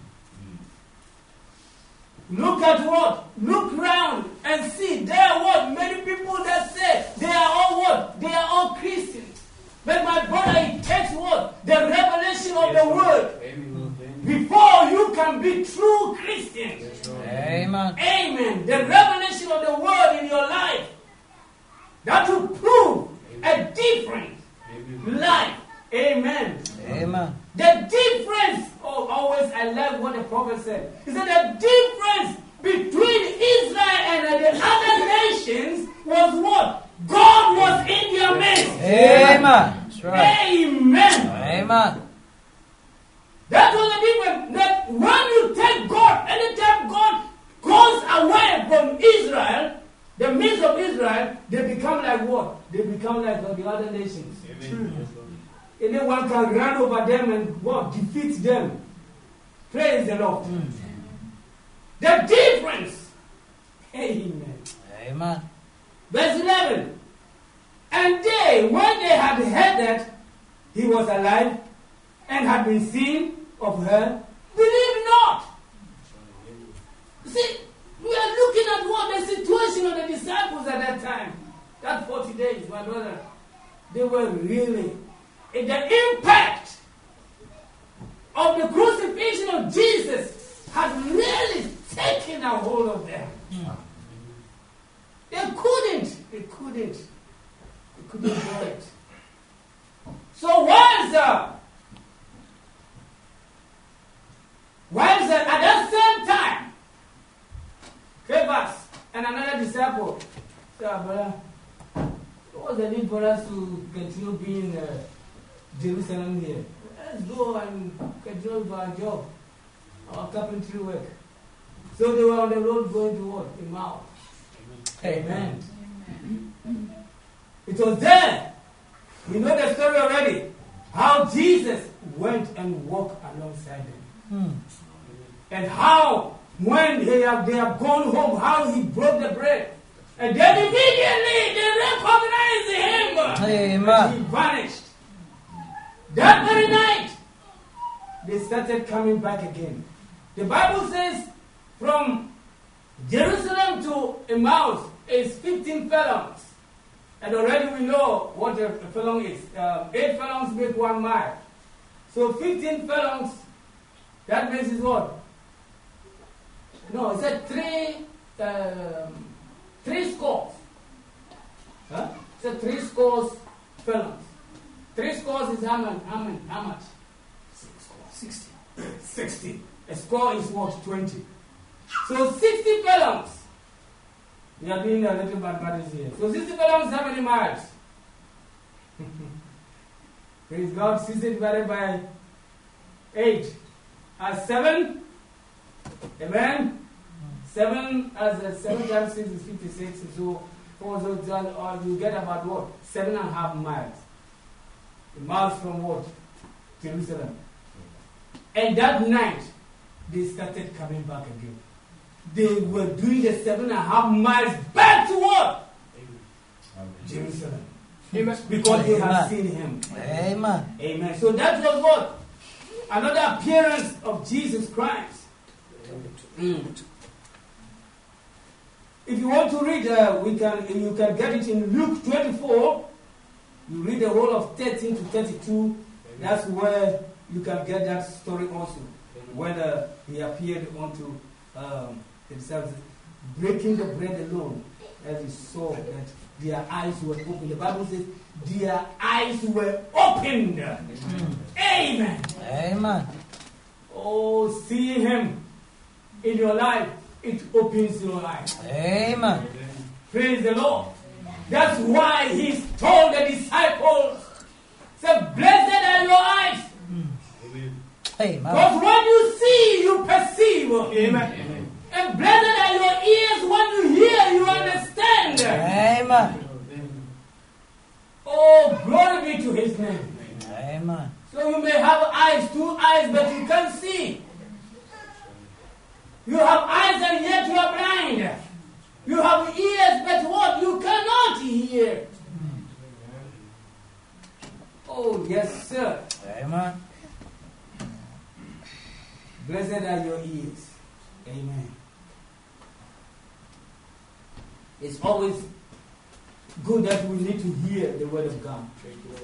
Look at what? Look round and see. There are what? Many people that say they are all what? They are all Christians. But my brother, it takes what? The revelation of the word. Before you can be true Christians. Amen. Amen. The revelation of the word in your life. That will prove a different life. Amen. Amen. The difference, always I love what the prophet said. He said the difference between Israel and the other nations was what? God was in their midst. Amen. That's right. Amen. Amen. That was the difference. That when you take God, anytime God goes away from Israel, the midst of Israel, they become like what? They become like the other nations. Amen. Anyone can run over them and what? Defeat them. Praise the Lord. The difference. Amen. Amen. Verse 11. And they, when they had heard that he was alive and had been seen of her, believed not. See, we are looking at what the situation of the disciples at that time. That 40 days, my brother. They were really... The impact of the crucifixion of Jesus had really taken a hold of them. They couldn't do it. So whilst at that same time, Cephas and another disciple said, brother, what was the need for us to continue being Jerusalem here? Let's go and continue with our job, our carpentry work. So they were on the road going to what? Emmaus. Amen. It was there. We know the story already. How Jesus went and walked alongside them. And how, when they have gone home, how he broke the bread. And then immediately they recognized him. Amen. And he vanished. That very night, they started coming back again. The Bible says from Jerusalem to Emmaus is 15 furlongs. And already we know what a furlong is. 8 furlongs make 1 mile. So 15 furlongs, that means is what? No, it said 3 scores. Huh? It said 3 scores furlongs. 3 scores is how much? 60. 60. A score is what? 20. So 60 furlongs. We are doing a little mathematics here. So 60 furlongs, how many miles? Praise God. 60 divided by 8 as 7. Amen. 7 as 7 times 6 is 56. So you get about what? 7.5 miles. The miles from what? Jerusalem. And that night, they started coming back again. They were doing the 7.5 miles back to what? Jerusalem. Amen. Because they have seen him. Amen. Amen. So that was what? Another appearance of Jesus Christ. If you want to read, you can get it in Luke 24. You read the whole of 13 to 32. That's where you can get that story also. When he appeared unto the disciples, breaking the bread alone, as he saw that their eyes were opened. The Bible says their eyes were opened. Amen. Amen. Oh, seeing him in your life, it opens your eyes. Amen. Praise the Lord. That's why he told the disciples, said, blessed are your eyes. Amen. Because when you see, you perceive. Amen. And blessed are your ears when you hear, you understand. Amen. Oh, glory be to his name. Amen. So you may have eyes, 2 eyes, but you can't see. You have eyes and yet you are blind. You have ears, but what? You cannot hear. Oh, yes, sir. Amen. Blessed are your ears. Amen. It's always good that we need to hear the word of God.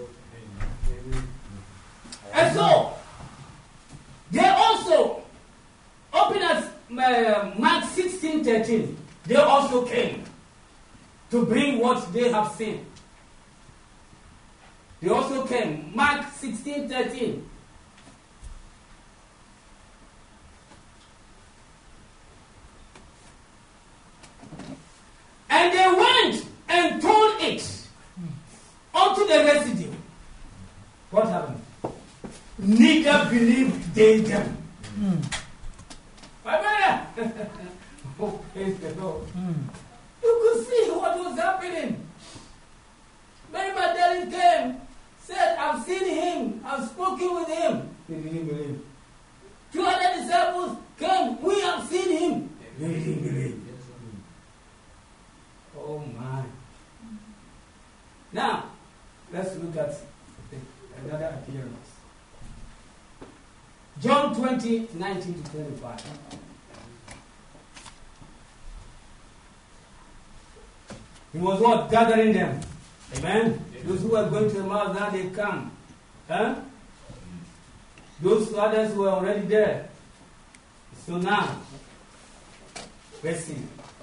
And so, they also, open as Mark 16:13, they also came to bring what they have seen. They also came. Mark 16:13. And they went and told it unto the residue. What happened? Neither believed they them. Oh, praise the Lord. You could see what was happening. Mary Magdalene came, said, I've seen him, I've spoken with him. They didn't believe. 2 other disciples came, we have seen him. They didn't believe. Oh my. Now, let's look at another appearance. John 20:19 to 25. He was what? Gathering them. Amen? Those who are going to Emmaus, now they come. Huh? Those others were already there. So now, let's see.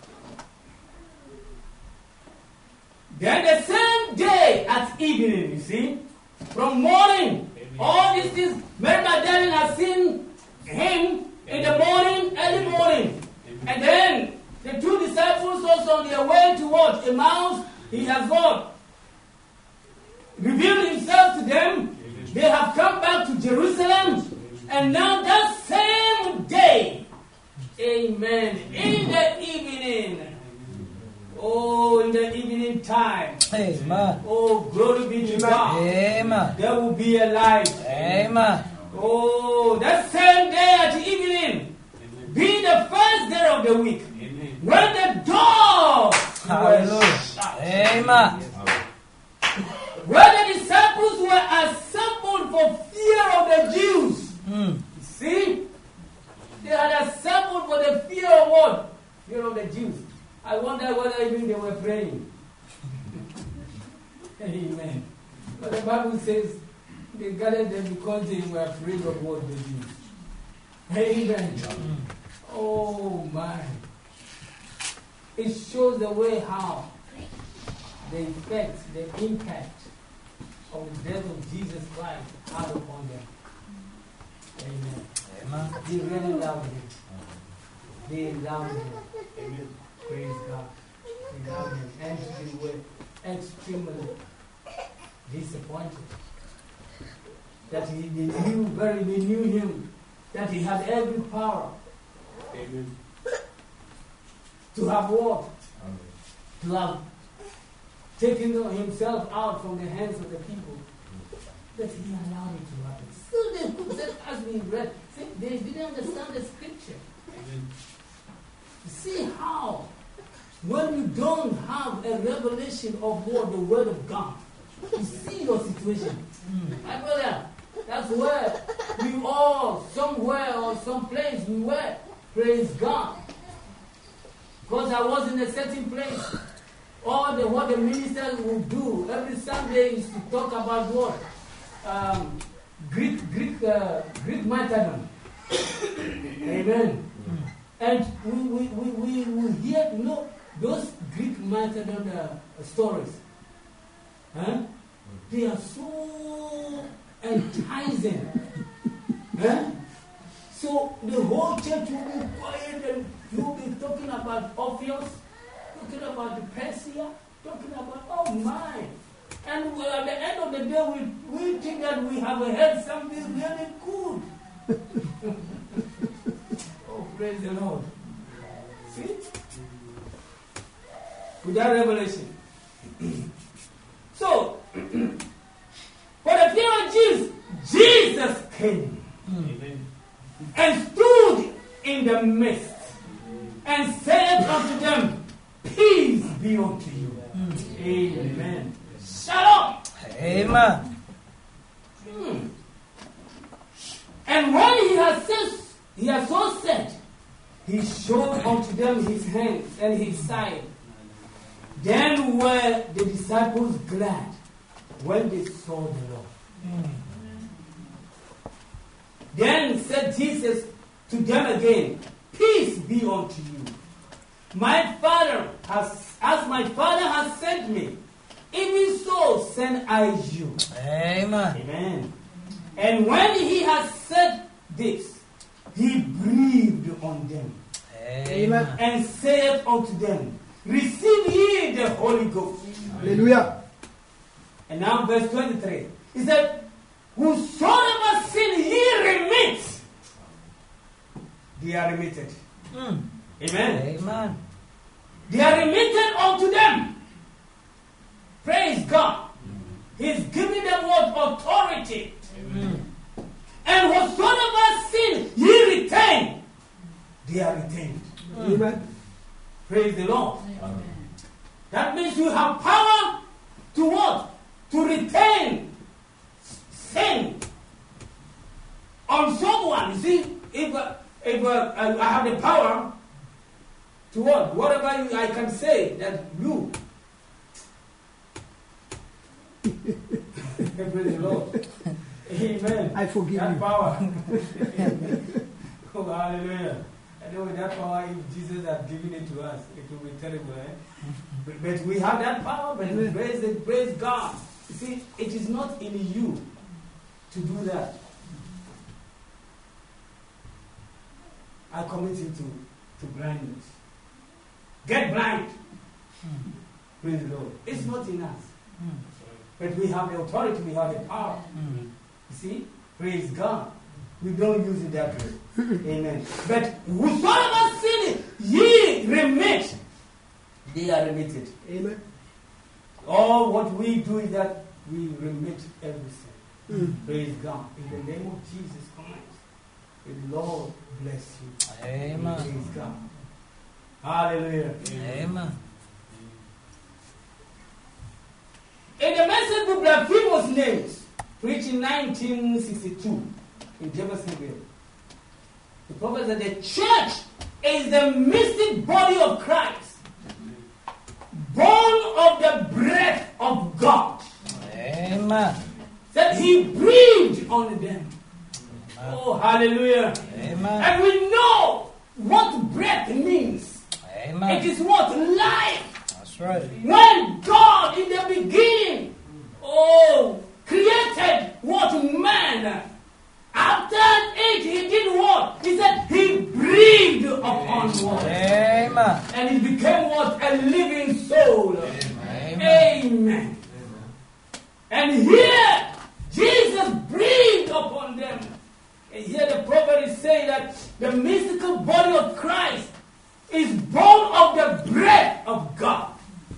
Then the same day at evening, you see, from morning, all these things, Mary Magdalene has seen him in the morning, early morning. And then the 2 disciples also on their way towards Emmaus, he has what? Revealed himself to them. They have come back to Jerusalem. And now that same day, amen, in the evening, oh, in the evening time. Amen. Oh, glory be to God. Amen. There will be a light. Amen. Oh, that same day at evening, being the first day of the week, when the doors were shut. Amen. When the disciples were assembled for fear of the Jews, the Jews. I wonder whether even they were praying. Amen. But the Bible says they gathered them because they were afraid of what they did. Amen. Oh my. It shows the way how the effect, the impact of the death of Jesus Christ had upon them. Amen. They really loved him. They loved him. Amen. Praise God. They loved him. And they were extremely disappointed. That they knew him, that he had every power. Amen. To have walked, to have taken himself out from the hands of the people, that he allowed it to happen. Still, they could say, as we read, they didn't understand the scripture. Amen. See how, when you don't have a revelation of what the Word of God, you see your situation. My brother, that's where we all, somewhere or someplace we were. Praise God. Because I was in a certain place. What the minister would do every Sunday is to talk about what? Greek martyrdom. Amen. And we hear, those Greek martyrdom stories. Huh? They are so enticing. Huh? So the whole church will be quiet and you'll be talking about Orpheus, talking about Persia, talking about, oh my. And at the end of the day, we think that we have heard something really good. Oh, praise the Lord. See? With that revelation. So, for the fear of Jesus came. Amen. And stood in the midst and said unto them, peace be unto you. Amen. Shalom. Amen. And when he has so said, he showed unto them his hands and his side. Then were the disciples glad when they saw the Lord. Then said Jesus to them again, peace be unto you. My Father as my Father has sent me, even so send I you. Amen. Amen. And when he has said this, he breathed on them. Amen. And said unto them, receive ye the Holy Ghost. Hallelujah. And now verse 23. He said, whosoever sin ye remit, they are remitted. Amen. Amen. They are remitted unto them. Praise God. He's giving them what? Authority. Amen. And whatsoever sin ye retain, they are retained. Amen. Praise the Lord. Amen. That means you have power to what? To retain sin on someone. You see, if I have the power to what? Whatever I can say that you. Praise the Lord. Amen. I forgive that you. Power. Oh, hallelujah. I know with that power, if Jesus had given it to us, it would be terrible, eh? But we have that power, but praise God. You see, it is not in you to do that. I commit you to blindness. Get blind. Praise the Lord. It's not in us. But we have the authority, we have the power. You see? Praise God. We don't use it that way. Amen. But whosoever sin ye remit, they are remitted. Amen. All what we do is that we remit everything. Praise God. In the name of Jesus Christ. The Lord bless you. Amen. Praise God. Hallelujah. Amen. In the message book, there are famous names, preached in 1962 in Jeffersonville. The prophet said the church is the mystic body among them. Oh, hallelujah. Amen. And we know what breath means. Amen. It is what? Life. That's right. When God in the beginning, created what? Man. After it, he did what? He said he breathed upon what? Amen. And it became what? A living soul. Amen. Amen. And here, Jesus breathed upon them. And here the prophet is saying that the mystical body of Christ is born of the breath of God.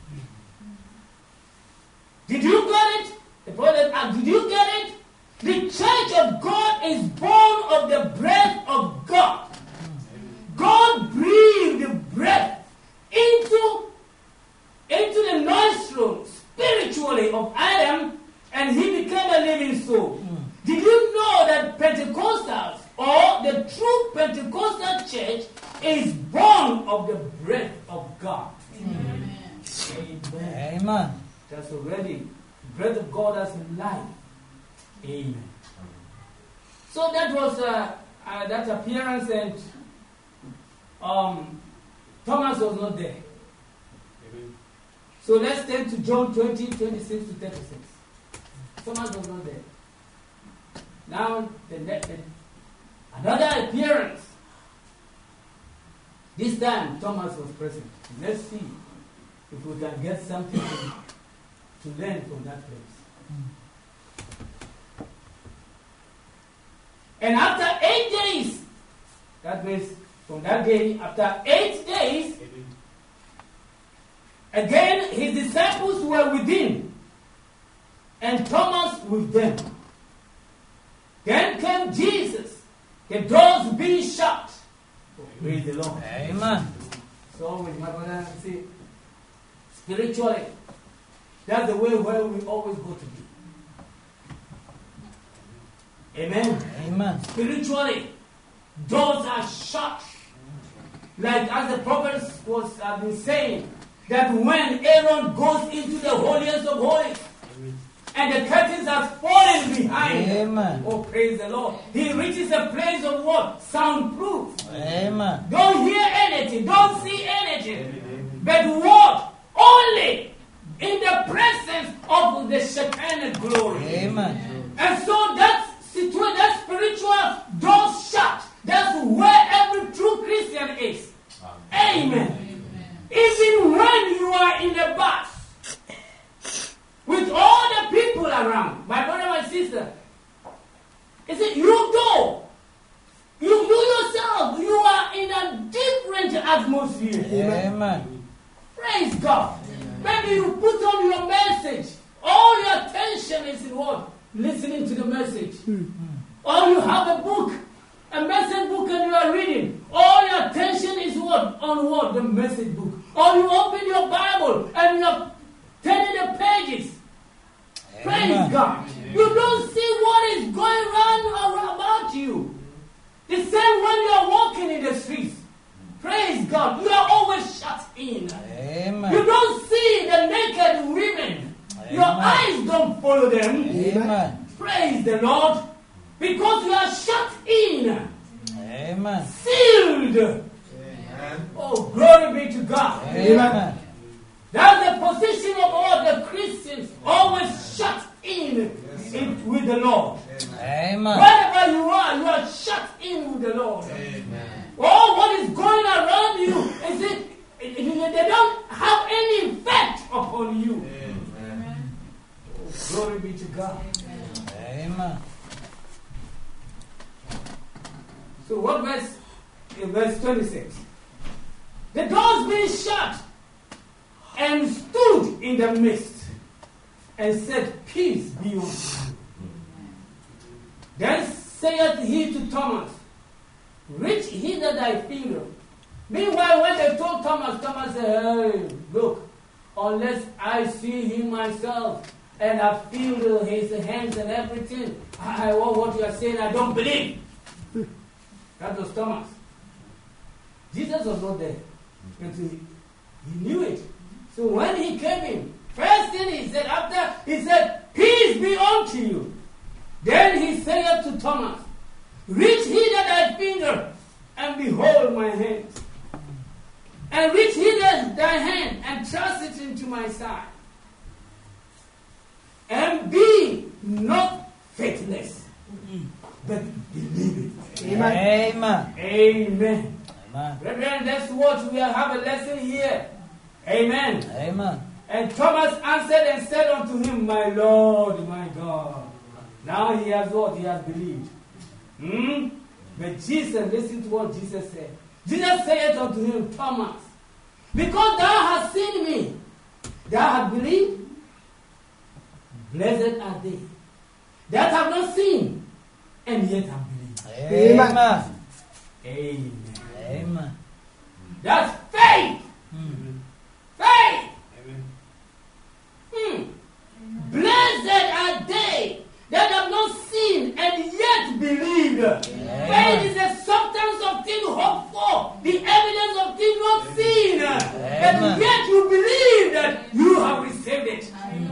Did you get it? The prophet asked, did you get it? The church of God is born of the breath of God. God breathed the breath into the nostrils spiritually of Adam, and he became a living soul. Did you know that Pentecostals, or the true Pentecostal church, is born of the breath of God? Amen. Amen. That's already the breath of God as life. Amen. So that was that appearance, and Thomas was not there. So let's turn to John 20, 26 to 36. Thomas was not there. Now, another appearance. This time, Thomas was present. Let's see if we can get something to learn from that place. And after 8 days, that means from that day, after 8 days, again his disciples were with him, and Thomas with them. Then came Jesus, the doors being shut. Oh, praise the Lord. Amen. So with my brother, see, spiritually, that's the way where we always go to be. Amen. Amen. Spiritually, doors are shut. Like as the prophets have been saying, that when Aaron goes into the holiest of holies, and the curtains are falling behind him. Amen. Oh, praise the Lord. He reaches a place of what? Soundproof. Amen. Don't hear anything. Don't see anything. But what? Only in the presence of the Shekinah glory. Amen. And so that spiritual door shut. That's where every true Christian is. Amen. Even when you are in the bus, with all the people around, my brother, my sister, is it you go? You yourself, you are in a different atmosphere. Amen. Praise God. Maybe you put on your message. All your attention is in what? Listening to the message. Or you have a book, a message book, and you are reading. All your attention is what? On what? The message book. Or you open your Bible and you are turning the pages. Praise God. You don't see what is going on about you. The same when you are walking in the streets. Praise God. You are always shut in. Amen. You don't see the naked women. Amen. Your eyes don't follow them. Amen. Praise the Lord. Because you are shut in. Amen. Sealed. Amen. Oh, glory be to God. Amen. That's the position of all the Christians, always shut in with the Lord. Amen. Wherever you are shut in with the Lord. Amen. All what is going around you, they don't have any effect upon you. Amen. Oh, glory be to God. Amen. So what verse? Verse 26. The doors being shut, and stood in the midst, and said, Peace be unto you. Then saith he to Thomas, Reach hither thy finger. Meanwhile, when they told Thomas, Thomas said, Hey, look, unless I see him myself, and I feel his hands and everything, what you are saying, I don't believe. That was Thomas. Jesus was not there. But he knew it. So when he came in, first thing he said, after he said, Peace be unto you. Then he said to Thomas, reach hither thy finger, and behold my hands. And reach hither thy hand, and thrust it into my side. And be not faithless, but believe it. Amen. Amen. Amen. Brethren, that's what we have a lesson here. Amen. Amen. And Thomas answered and said unto him, my Lord, my God. Now he has what? He has believed. But Jesus, listen to what Jesus said. Jesus said unto him, Thomas, because thou hast seen me, thou hast believed. Blessed are they that have not seen, and yet have believed. Amen. Amen. Amen. That's faith. Faith. Blessed are they that have not seen and yet believed. Faith is the substance of things hoped for, the evidence of things not seen. And yet you believe that you have received it.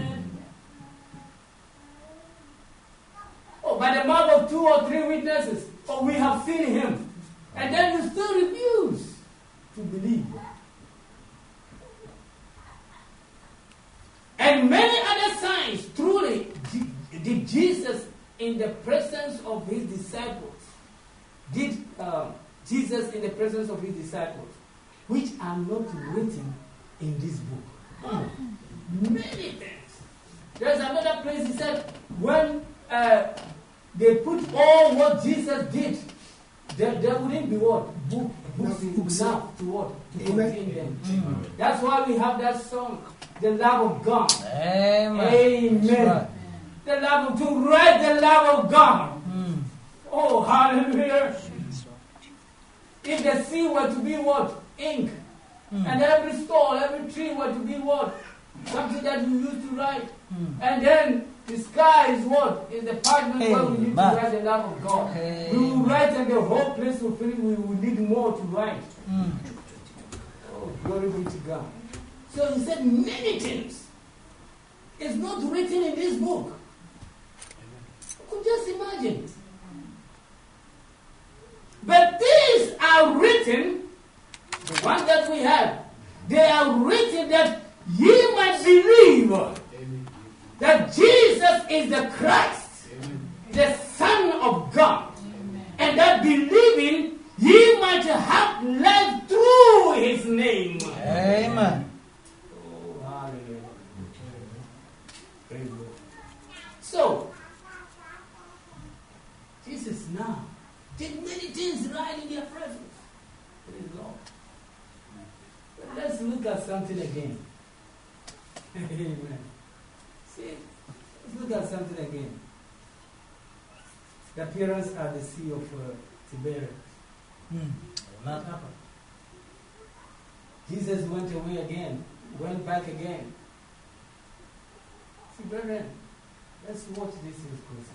Oh, by the mouth of 2 or 3 witnesses, we have seen him. And then you still refuse to believe. And many other signs truly did Jesus in the presence of his disciples. Did Jesus in the presence of his disciples, which are not written in this book. Many things. There's another place he said, when they put all what Jesus did, there wouldn't be what? Books enough to what? To contain them. That's why we have that song, the love of God. Amen. Amen. Right. The love of, to write the love of God. Oh, hallelujah. If the sea were to be what? Ink. And every stone, every tree were to be what? Something that you used to write. And then the sky is what? Is the parchment where we need to write the love of God. We will write and the whole place will fill. We will need more to write. Oh, glory be to God. So he said many things. It's not written in this book. You could just imagine. But these are written, the ones that we have, they are written that ye might believe that Jesus is the Christ, the Son of God, and that believing ye might have life through his name. Amen. Oh, hallelujah. Praise God. So, Jesus now did many things right in their presence. Praise God. But let's look at something again. Amen. See, let's look at something again. The appearance at the Sea of Tiberias. What happened? Jesus went away again, went back again. See, brethren, let's watch this in closer.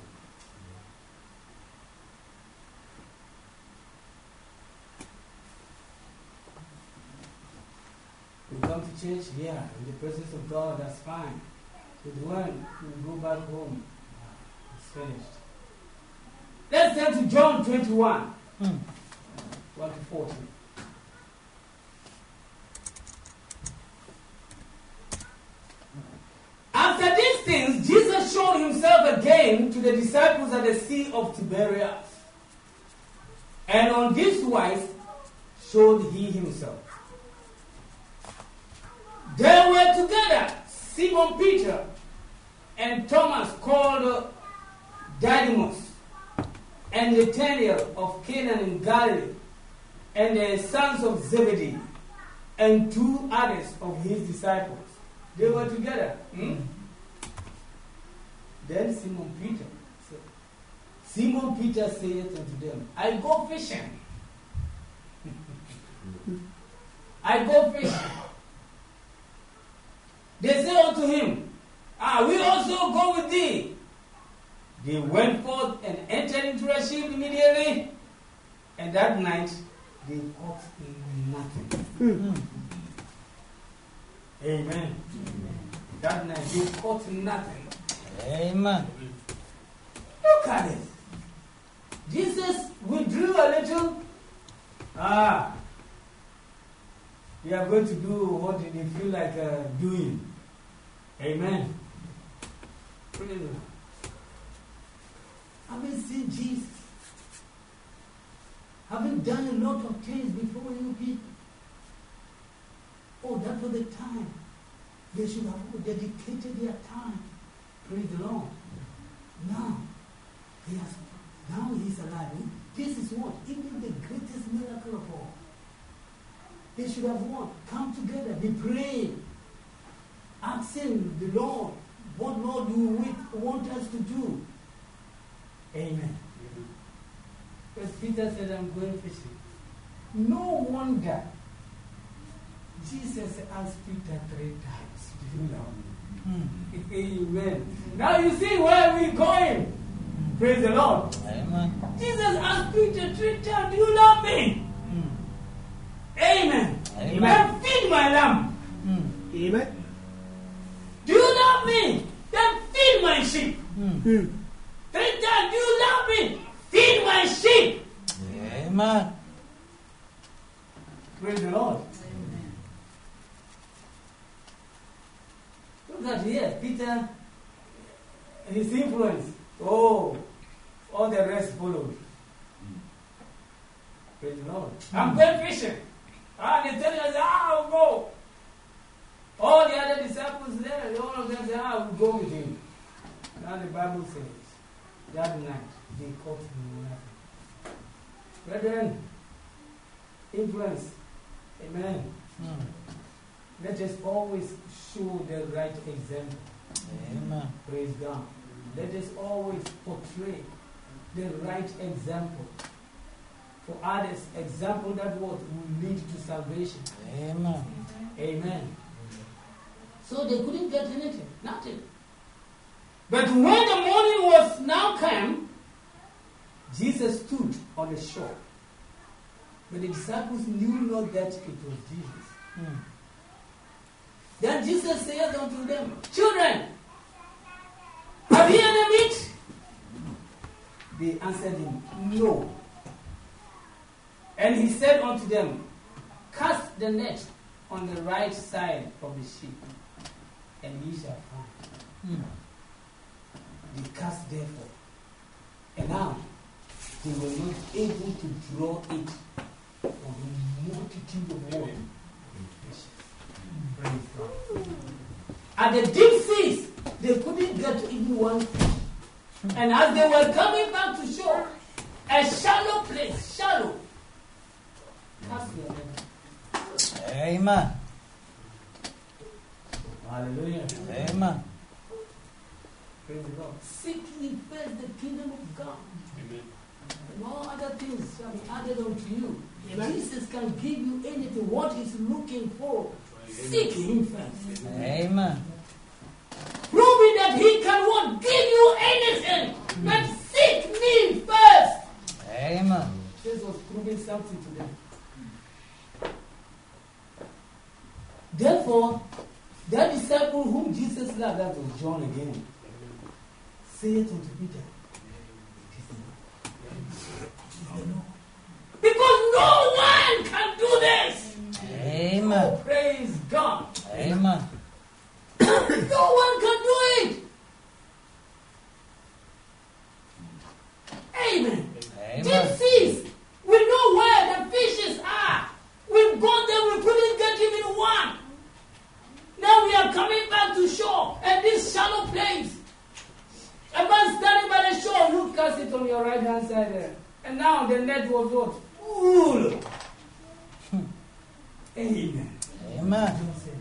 We come to church, yeah, in the presence of God, that's fine. But when we go back home, it's finished. Let's turn to John 21, 1 to 14. After these things, Jesus showed himself again to the disciples at the Sea of Tiberias. And on this wise showed he himself. They were together, Simon Peter and Thomas called Didymus, and Nathanael of Cana in Galilee, and the sons of Zebedee, and 2 others of his disciples. They were together. Then Simon Peter said unto them, I go fishing. I go fishing. They said unto him, we also go with thee. They went forth and entered into a ship immediately, and that night they caught nothing. Amen. That night they caught nothing. Amen. Look at it. Jesus withdrew a little. We are going to do what they feel like doing. Amen. Praise the Lord. Having seen Jesus, having done a lot of things before you people. Oh, that was the time. They should have dedicated their time. Praise the Lord. Now, he's alive. This is what? Even the greatest miracle of all. They should have what? Come together, be praying, asking the Lord, what Lord do you want us to do? Amen. Because Peter said, I'm going fishing. No wonder Jesus asked Peter 3 times. Do you know? Amen. Now you see where we're going. Praise the Lord. Amen. Jesus asked Peter 3 times, do you love me? Amen. Amen. Then feed my lamb. Amen. Do you love me? Then feed my sheep. 3 times, do you love me? Feed my sheep. Amen. Praise the Lord. Look at here, Peter, his influence. Oh, all the rest followed. Praise the Lord. I'm going fishing. They tell us, I'll go. All the other disciples there, all of them say, I will go with him. Now the Bible says, that night, they caught nothing. Brethren, influence. Amen. Let us always show the right example. Amen. Praise God. Let us always portray the right example for others. Example that what will lead to salvation. Amen. Amen. So they couldn't get anything. Nothing. But when the morning was now come, Jesus stood on the shore. But the disciples knew not that it was Jesus. Then Jesus said unto them, Children, have ye any meat? They answered him, No. And he said unto them, Cast the net on the right side of the ship, and ye shall find. They cast therefore. And now they were not able to draw it on the multitude of water. At the deep seas, they couldn't get even one fish. And as they were coming back to shore, a shallow place, shallow, cast their net. Amen. Hallelujah. Amen. Praise the Lord. Seek ye first the kingdom of God. Amen. And all other things shall be added unto you. Jesus can give you anything, what he's looking for. Seek him first. Amen. Proving that he can what? Give you anything. But seek me first. Amen. Jesus was proving something to them. Therefore, that disciple whom Jesus loved, that was John again, saith unto Peter, because no one can do this. Amen. Oh, praise God. Amen. No one can do it. Amen. Amen. Deep seas. We know where the fishes are. We've gone there, we couldn't get even one. Now we are coming back to shore and this shallow place. A man standing by the shore, you cast it on your right hand side there. And now the net was what? Full. Amen. Amen.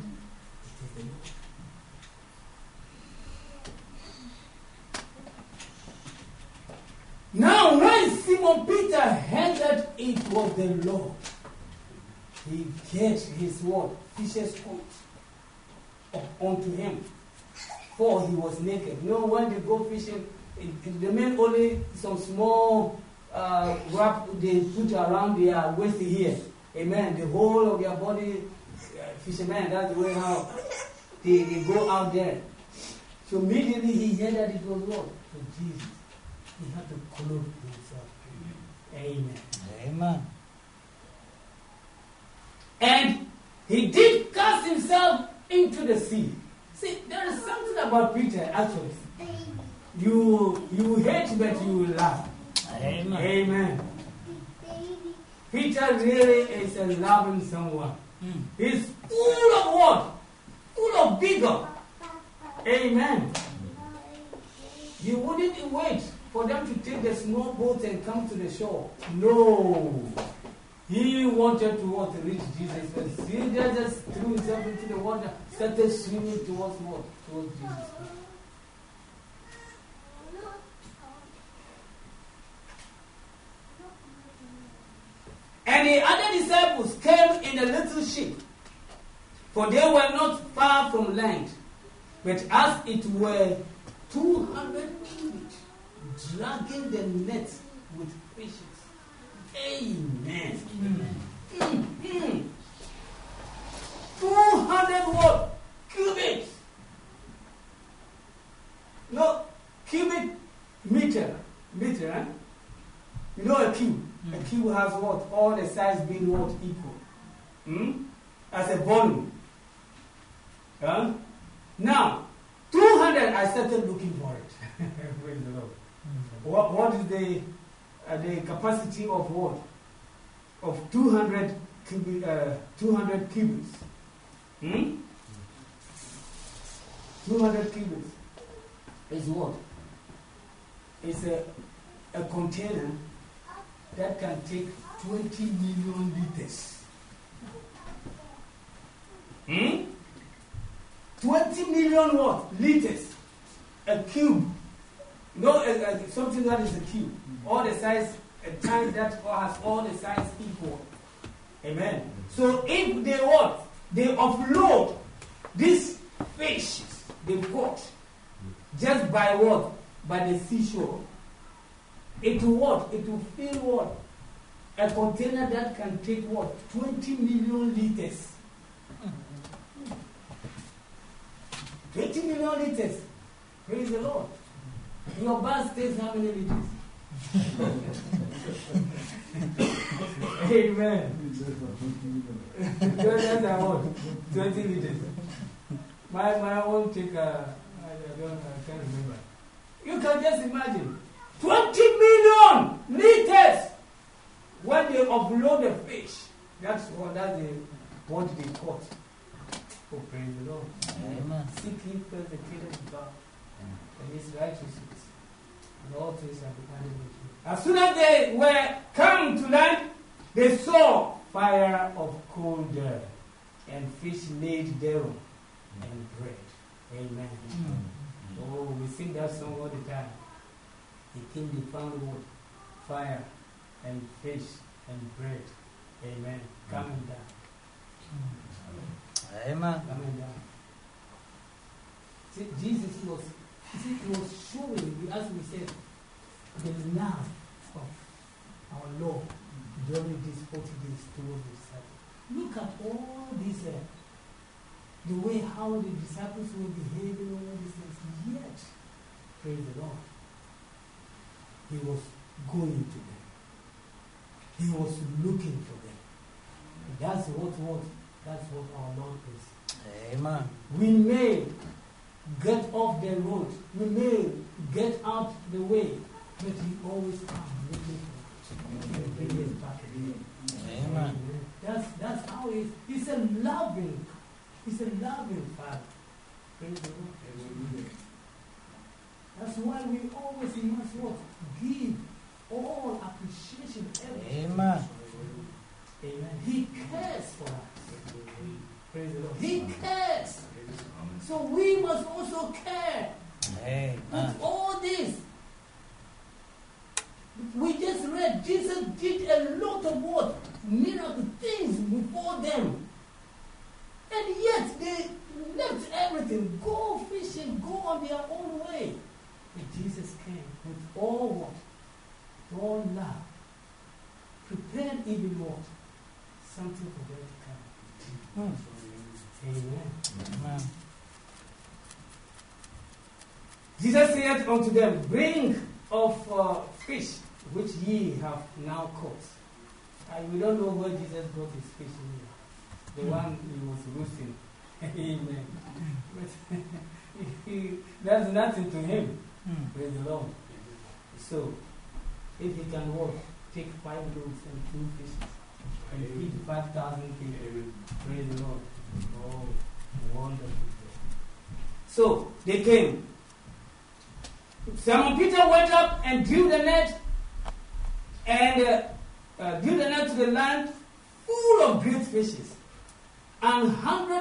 Now when Simon Peter heard that it was the Lord, he gave his word, fisher's coat, up unto him, for he was naked. You know, when they go fishing, they mean only some small wrap they put around their waist here. Amen. The whole of their body, fishermen, that's the way how they go out there. So immediately he heard that it was what? For Jesus. He had to clothe himself. Amen. Amen. And he did cast himself into the sea. See, there is something about Peter, actually. You hate, but you laugh. Amen. Amen. Peter really is a loving someone. He's full of what? Full of vigor. Amen. You wouldn't wait for them to take the small boat and come to the shore. No. He wanted to what? To reach Jesus. And he just threw himself into the water, started swimming towards what? Towards Jesus. And the other disciples came in a little ship, for they were not far from land, but as it were 200 cubits, dragging the net with fishes. Amen. 200 what? Cubits. No, cubic meter. Meter, eh? You know a cube. A cube has what? All the sides being what? Equal. As a volume. Now, 200, I started looking for it. Praise the Lord. What is the capacity of what? Of 200 cubits. 200 cubits is what? It's a container that can take 20 million liters. 20 million what? Liters. A cube. No, something that is a cube. All the size, a tank that has all the size equal. Amen. So if they what? They offload these fish they caught just by what? By the seashore. It will what? It will fill what? A container that can take what? 20 million liters. 20 million liters. Praise the Lord. Your bus takes how many liters? Amen. That's about 20 liters. My own take I can't remember. You can just imagine 20 million liters when they upload the fish. That's what they caught. Oh, praise the Lord. Amen. Seek ye first the kingdom of God and his righteousness, and all things shall be added unto you. As soon as they were come to land, they saw fire of coal there, and fish laid thereon, and bread. Amen. Oh, we sing that song all the time. The king they found wood, fire, and fish, and bread. Amen. Coming down. Amen. Coming down. See, Jesus was showing, as we said, the love of our Lord during these 40 days towards the disciples. Look at all these, the way how the disciples were behaving, all these things. Yet, praise the Lord, he was going to them. He was looking for them. That's what our Lord is. Amen. We may get off the road. We may get out the way. But he always comes looking for us and bring us back again. Amen. That's how he is. He's a loving Father. Praise the Lord. That's why we always must what? Give all appreciation. Everything. Amen. Amen. He cares for us. Praise the Lord. He cares. So we must also care. Amen. With all this, we just read, Jesus did a lot of what? Miracle things before them. And yet they left everything, go fishing, go on their own way. But Jesus came with all what? With all love. Prepared even what? Something for them to come. Amen. Amen. Jesus said unto them, bring of fish which ye have now caught. We don't know where Jesus got his fish in. The one he was roasting. Amen. But that's nothing to him. Praise the Lord. So, if he can walk, take 5 loaves and 2 fishes and feed 5,000 people. Praise the Lord. Oh, wonderful. So, they came. Simon Peter went up and drew the net and drew the net to the land full of great fishes, and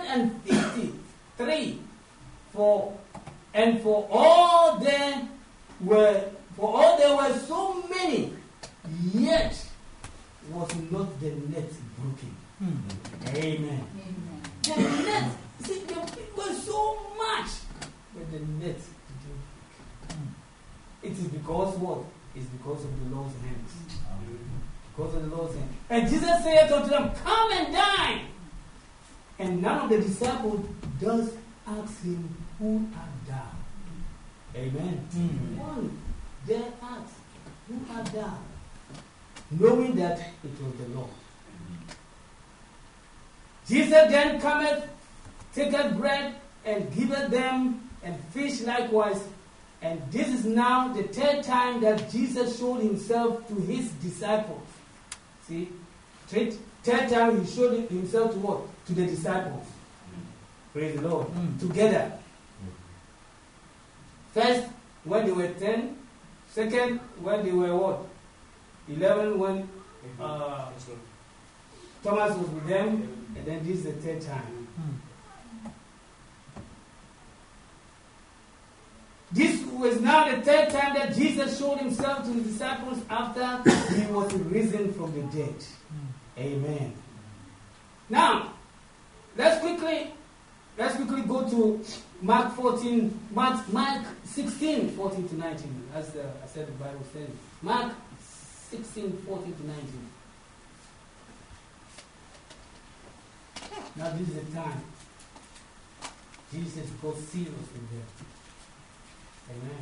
153 for all there were so many, yet was not the net broken. Amen. The net, see, there was so much, but the net didn't break. It is because what? It's because of the Lord's hands. Because of the Lord's hands. And Jesus said unto them, come and dine. And none of the disciples does ask him, who art thou? Amen. One, they asked, who art thou? Knowing that it was the Lord. Jesus then cometh, taketh bread, and giveth them, and fish likewise. And this is now the 3rd time that Jesus showed himself to his disciples. See? 3rd time he showed himself to what? To the disciples. Praise the Lord. Together. First, when they were 10. Second, when they were what? 11, when Thomas was with them. And then this is the 3rd time. This was now the 3rd time that Jesus showed himself to his disciples after he was risen from the dead. Amen. Now, let's quickly go to Mark 16, 14 to 19. As I said, the Bible says. Mark 16, 14 to 19. Now this is the time Jesus got serious with them. Amen.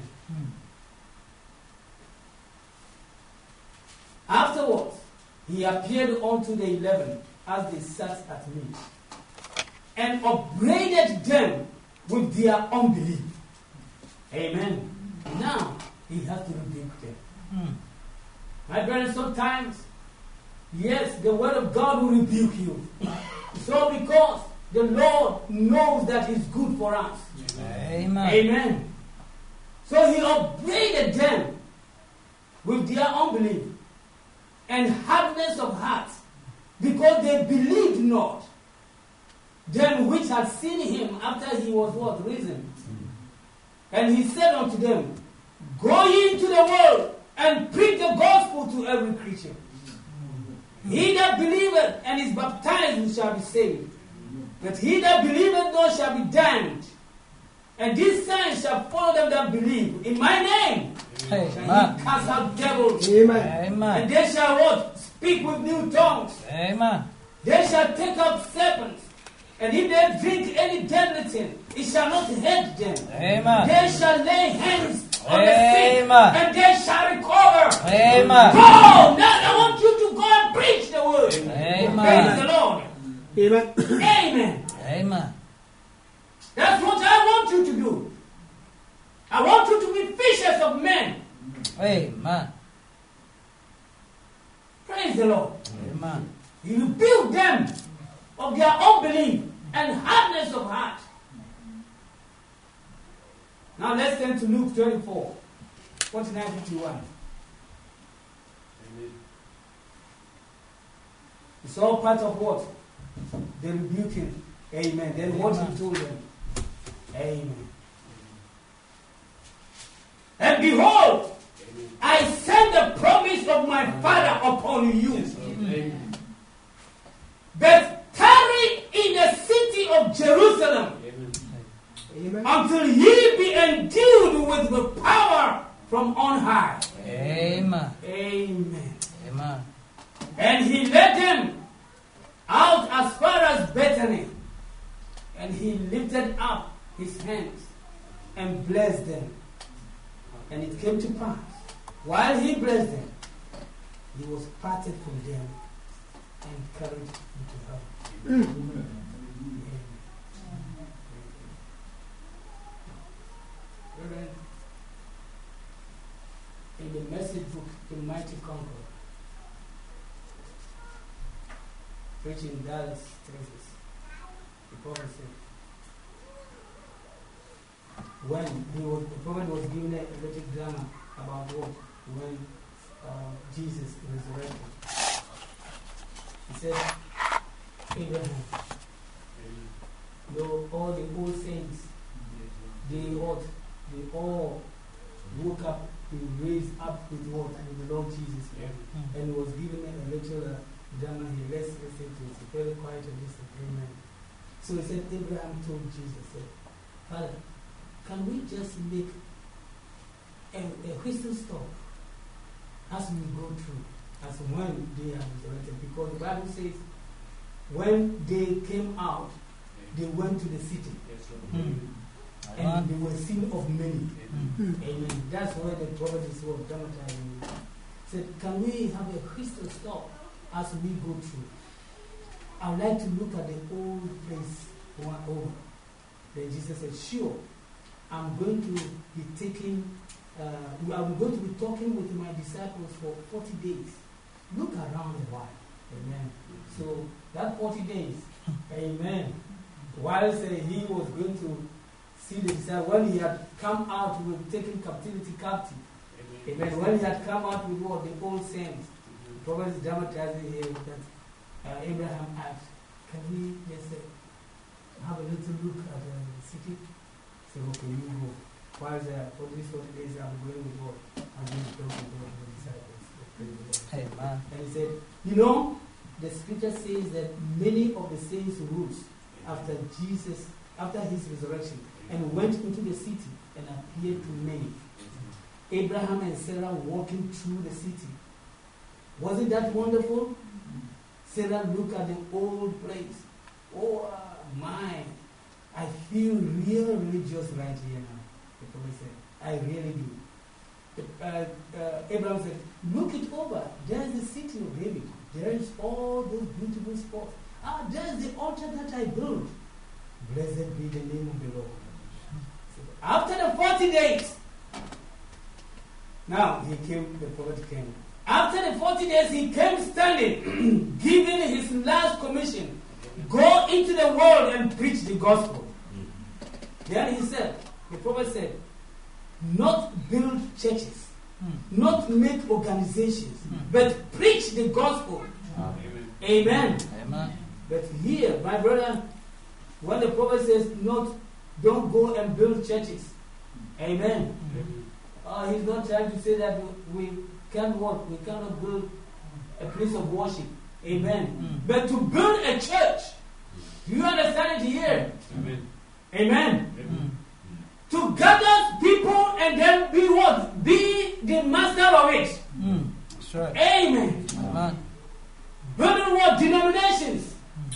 Afterwards, he appeared unto the 11 as they sat at meat, and upbraided them with their unbelief. Amen. Now, he has to rebuke them. My brothers, sometimes, yes, the word of God will rebuke you. So because the Lord knows that He's good for us. Amen. Amen. So He upbraided them with their unbelief and hardness of heart, because they believed not them which had seen Him after He was what? Risen. And He said unto them, go ye into the world and preach the gospel to every creature. He that believeth and is baptized shall be saved, but he that believeth not shall be damned. And these signs shall follow them that believe. In my name shall he cast out devils. Amen. And they shall what? Speak with new tongues. Amen. They shall take up serpents. And if they drink any deadly thing, it shall not hurt them. Amen. They shall lay hands on the sick, Amen. and they shall recover. Amen. Go! Now I want you to go and preach the word. Amen. Praise the Lord. Amen. Amen. Amen. That's what I want you to do. I want you to be fishers of men. Amen. Praise the Lord. Amen. You rebuke them of their unbelief and hardness of heart. Now let's turn to Luke 24, 49-51. It's all part of what? The rebuking. Amen. Then what He told them. Amen. And behold, I send the promise of my Father upon you. Amen. But tarry in the city of Jerusalem until ye be endued with the power from on high. Amen. Amen. Amen. And He led them out as far as Bethany, and He lifted up His hands and blessed them. And it came to pass, While he blessed them, he was parted from them and carried into heaven. Amen. Brethren, in the message book, The Mighty Conqueror, preaching in Dallas, Texas, the prophet said, when the prophet was given a little drama about what? When Jesus resurrected. He said, Abraham, though all the old saints, they all woke up, they raised up with what? And the Lord Jesus. And was given a little drama here. Let's listen to it. Very quiet and listen. Amen. So he said, Abraham told Jesus, said, Father, can we just make a whistle stop as we go through, as when they are resurrected? Because the Bible says, when they came out, they went to the city. And they were seen of many. Amen. That's why the prophet is so dramatizing. Said, can we have a whistle stop as we go through? I would like to look at the old place one over. Then Jesus said, sure. I'm going to be I'm going to be talking with my disciples for 40 days. Look around a while. Amen. So that 40 days, amen. Whilst he was going to see the disciples, when he had come out with taking captivity captive. Amen. When he had come out with what? The old saints. The prophet is dramatizing here that Abraham asked, can we just have a little look at the city? So, okay, you go. While for these 40 days, I'm going with God. I'm going to talk with God and the disciples. Amen. And he said, you know, the scripture says that many of the saints rose after his resurrection, and went into the city and appeared to many. Abraham and Sarah walking through the city. Wasn't that wonderful? Sarah looked at the old place. Oh my, I feel real religious right here now. The prophet said, I really do. Abraham said, look it over. There's the city of David. There's all those beautiful spots. There's the altar that I built. Blessed be the name of the Lord. After the 40 days, now the prophet came. After the 40 days, he came standing, giving his last commission. Go into the world and preach the gospel. Then he said, the prophet said, not build churches, not make organizations, but preach the gospel. Amen. Amen. But here, my brother, when the prophet says, don't go and build churches. Amen. He's not trying to say that we can't work, we cannot build a place of worship. Amen. But to build a church, do you understand it here? Amen. Amen. To gather people and then be what? Be the master of it. That's right. Amen. Amen. Building what? Denominations.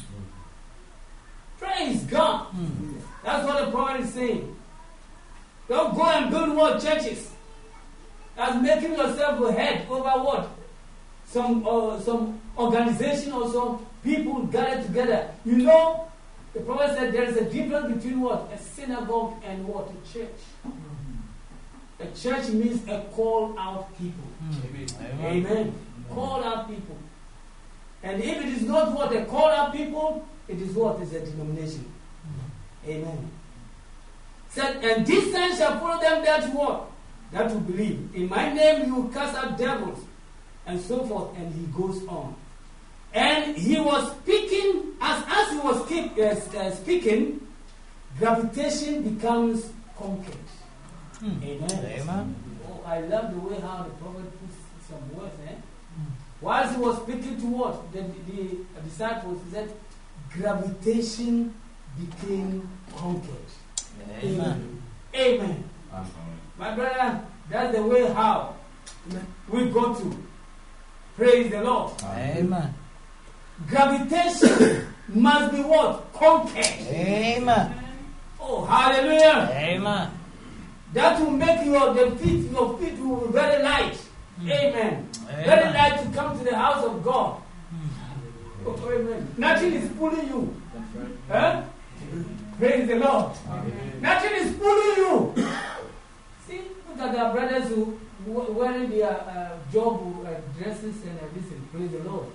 Praise God. That's what the prophet is saying. Don't go and build what? Churches. That's making yourself a head over what? Some organization or some people gathered together. You know, the prophet said there is a difference between what? A synagogue and what? A church. A church means a called out people. Amen. Called out people. And if it is not what? A called out people, it is what? It's a denomination. Amen. Said, and this sign shall follow them that what? That will believe. In my name you will cast out devils. And so forth. And he goes on. And he was speaking, as he was speaking, gravitation becomes conquered. Amen. Amen. Oh, I love the way how the prophet puts some words. Whilst he was speaking to what? The disciples, he said, gravitation became conquered. Amen. Amen. My brother, that's the way how we go to. Praise the Lord. Amen. Gravitation must be what? Conquered. Amen. Oh, hallelujah. Amen. That will make your feet will be very light. Amen. Very light to come to the house of God. Oh, amen. Nothing is pulling you. Huh? Praise the Lord. Nothing is pulling you. See, look at our brothers who wearing their job dresses and everything. Praise the Lord.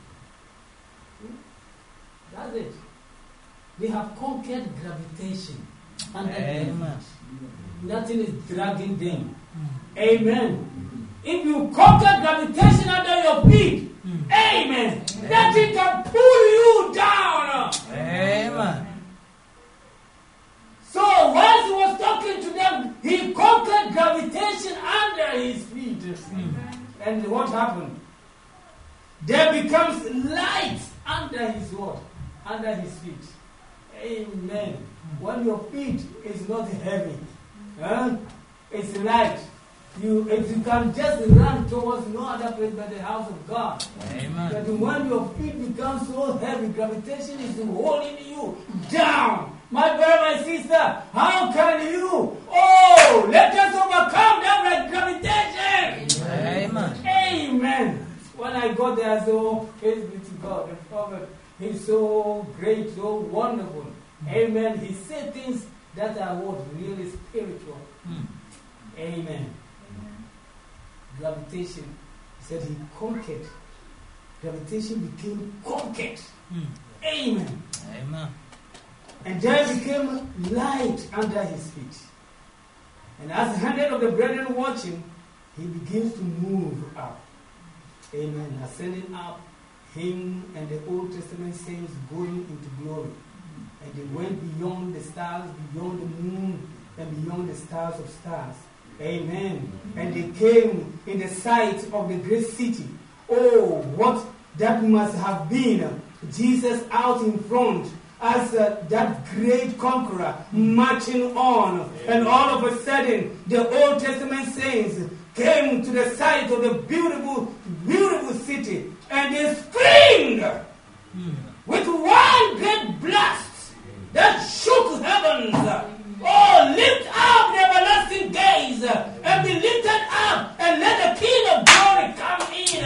That's it. They have conquered gravitation. Amen. Nothing is dragging them. Amen. If you conquer gravitation under your feet, amen, nothing can pull you down. Amen. So whilst he was talking to them, he conquered gravitation under his feet. And what happened? There becomes light under his what? Under his feet. Amen. When your feet is not heavy, it's light. You can just run towards no other place but the house of God. Amen. But when your feet become so heavy, gravitation is holding you down. My brother, my sister, how can you? Oh, let us overcome that gravitation. Amen. Amen. When I got there, so praise be to God. The prophet, he's so great, so wonderful. Amen. He said things that are what? Really spiritual. Amen. Gravitation. He said he conquered. Gravitation became conquered. Amen. Amen. And there became light under his feet. And as 100 of the brethren watching, he begins to move up. Amen. Ascending up, him and the Old Testament saints going into glory. And they went beyond the stars, beyond the moon, and beyond the stars of stars. Amen. And they came in the sight of the great city. Oh, what that must have been. Jesus out in front as that great conqueror marching on. And all of a sudden, the Old Testament saints came to the sight of the beautiful, beautiful city. And they screamed with one great blast that shook heavens. Oh, lift up the everlasting gaze and be lifted up and let the King of glory come in.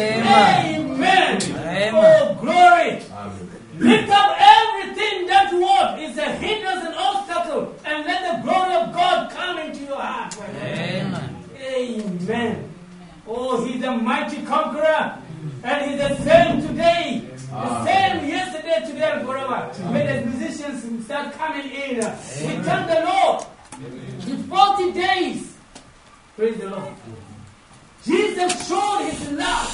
Amen. Amen. Oh, glory. Amen. Lift up everything that what is a hindrance and obstacle and let the glory of God come into your heart. Amen. Amen. Oh, he's a mighty conqueror and he's the same today. The same yesterday, today, and forever. May the musicians start coming in. We thank the Lord. In 40 days, praise the Lord, Jesus showed his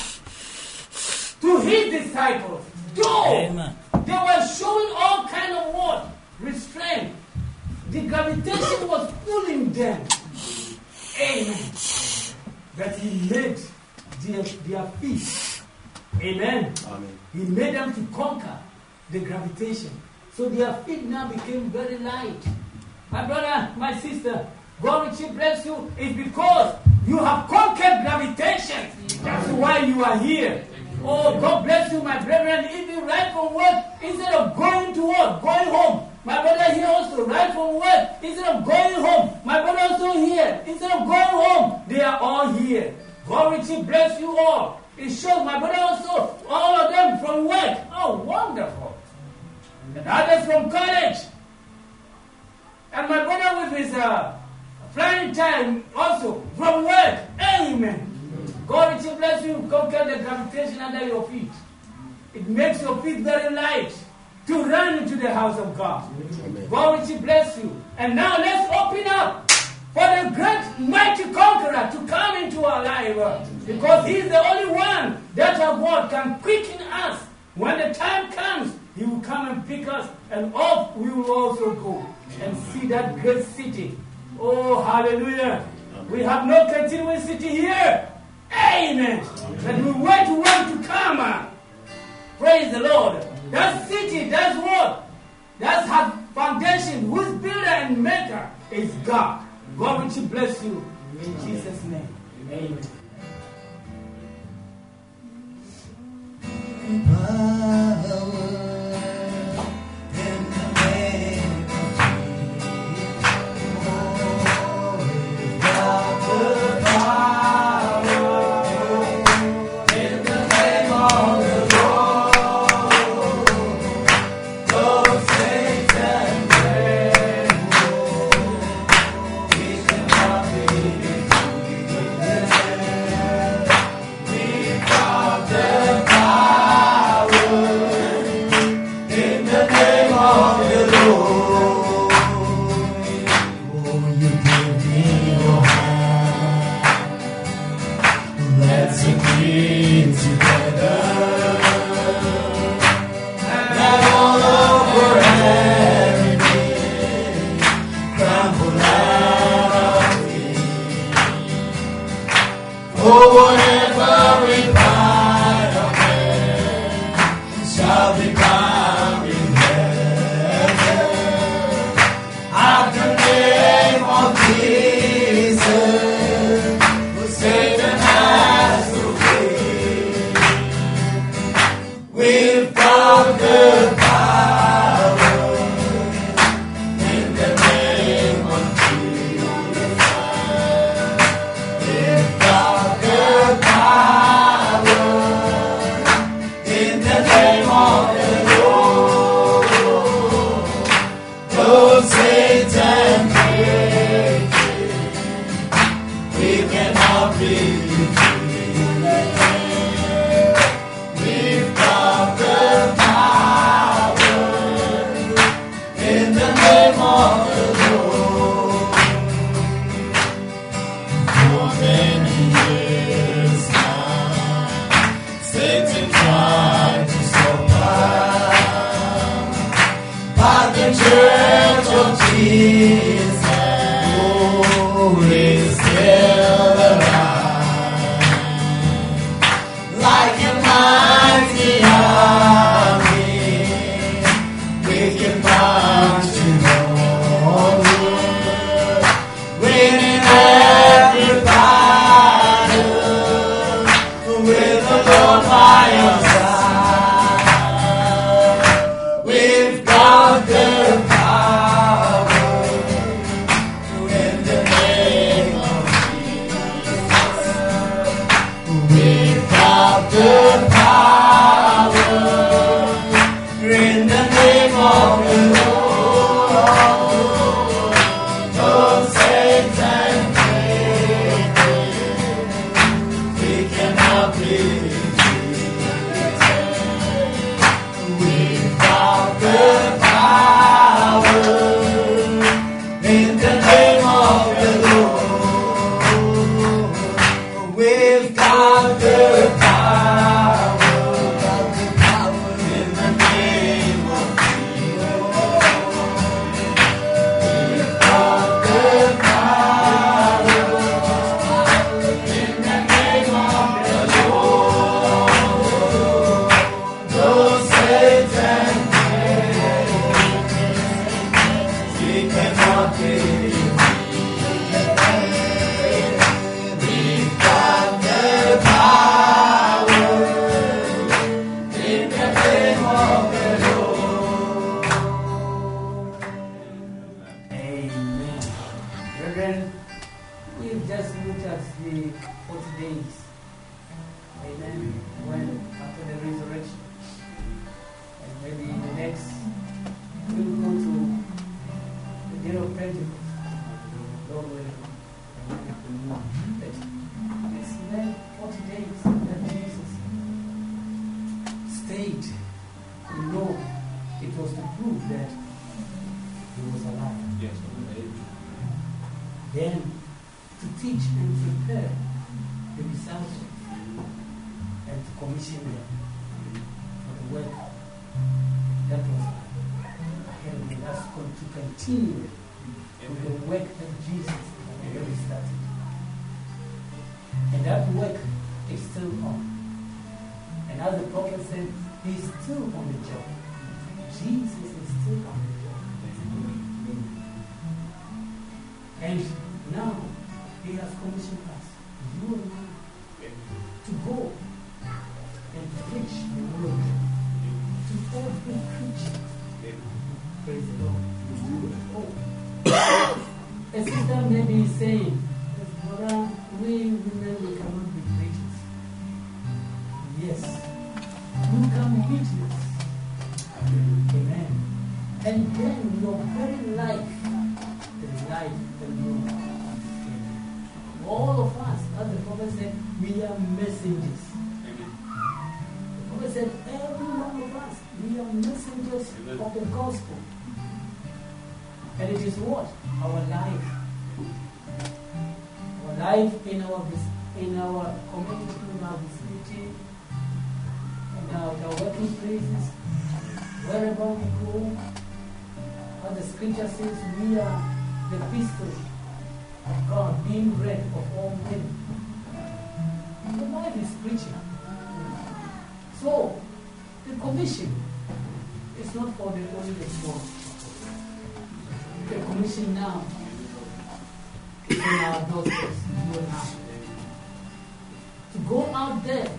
love to his disciples. Though they were showing all kind of what? Restraint. The gravitation was pulling them. Amen. But he made their feet. Amen. Amen. He made them to conquer the gravitation. So their feet now became very light. My brother, my sister, God richly bless you. It's because you have conquered gravitation. That's why you are here. Oh, God bless you, my brethren. Even right from work, instead of going to work, going home. My brother here also, right from work, instead of going home. My brother also here, instead of going home. They are all here. God richly bless you all. It shows my brother also, all of them from work. Oh, wonderful. And others from college. And my brother with his flying time also from work. Amen. God richly bless you. Conquer the gravitation under your feet. It makes your feet very light to run into the house of God. Amen. God richly bless you. And now let's open up for the great mighty conqueror to come into our life. Because he is the only one that our God can quicken us. When the time comes, he will come and pick us, and off we will also go and see that great city. Oh, hallelujah. We have no continuing city here. Amen. But we wait for one to come. Praise the Lord. That city, that's what? That's her foundation. Whose builder and maker is God. God will bless you in Jesus' name. Amen. Power Jesus, who is still alive, like a mighty army, we can march onward, winning every battle, with the Lord by your side. We've got the power in the name of Jesus. We've got the power in the name of the Lord. Oh, Satan, we cannot be defeated. We've got the power in the name of the Lord. We've got the power in the name of Jesus. We've got the power in the name of the Lord. Though Satan he cannot be defeated. We've got the power in the name of the Lord. Amen. Brethren, we've just looked at the 40 days. Amen. When after the resurrection. And maybe the next we'll go to the day of Pentecost. Lord willing. But it's then 40 days that Jesus stayed. We know it was to prove that he was alive. Yes. Then to teach and prepare the disciples and to commission them for the work that was ahead of them. That's going to continue with the work that Jesus had already started. And that work is still on. And as the prophet said, he's still on the job. Jesus is still on the job. And now he has commissioned us, you and I, to go and preach the word to every creature. Praise the Lord. Oh. A sister may be saying, brother, we women, we cannot be preachers. Yes, you can be witness. Amen. And then your very life, the life that you have. All of us, as the prophet said, we are messengers. The prophet said, every one of us, we are messengers of the gospel. And it is what? Our life. Our life in our community, in our vicinity, in our working places, wherever we go. As the scripture says, we are the pistol of God being read of all men. The life is preaching. So, the commission is not for the only the small. The commission now is in our doorsteps, you and I. To go out there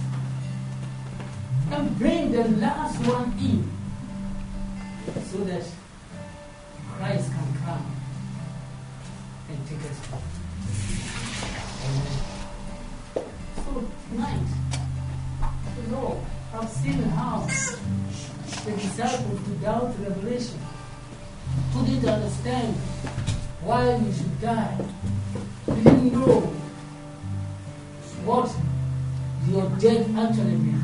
and bring the last one in so that Christ can come and take us home. Amen. So tonight, the Lord, I've seen how the disciples without revelation couldn't understand why you should die. They didn't know what your death actually means.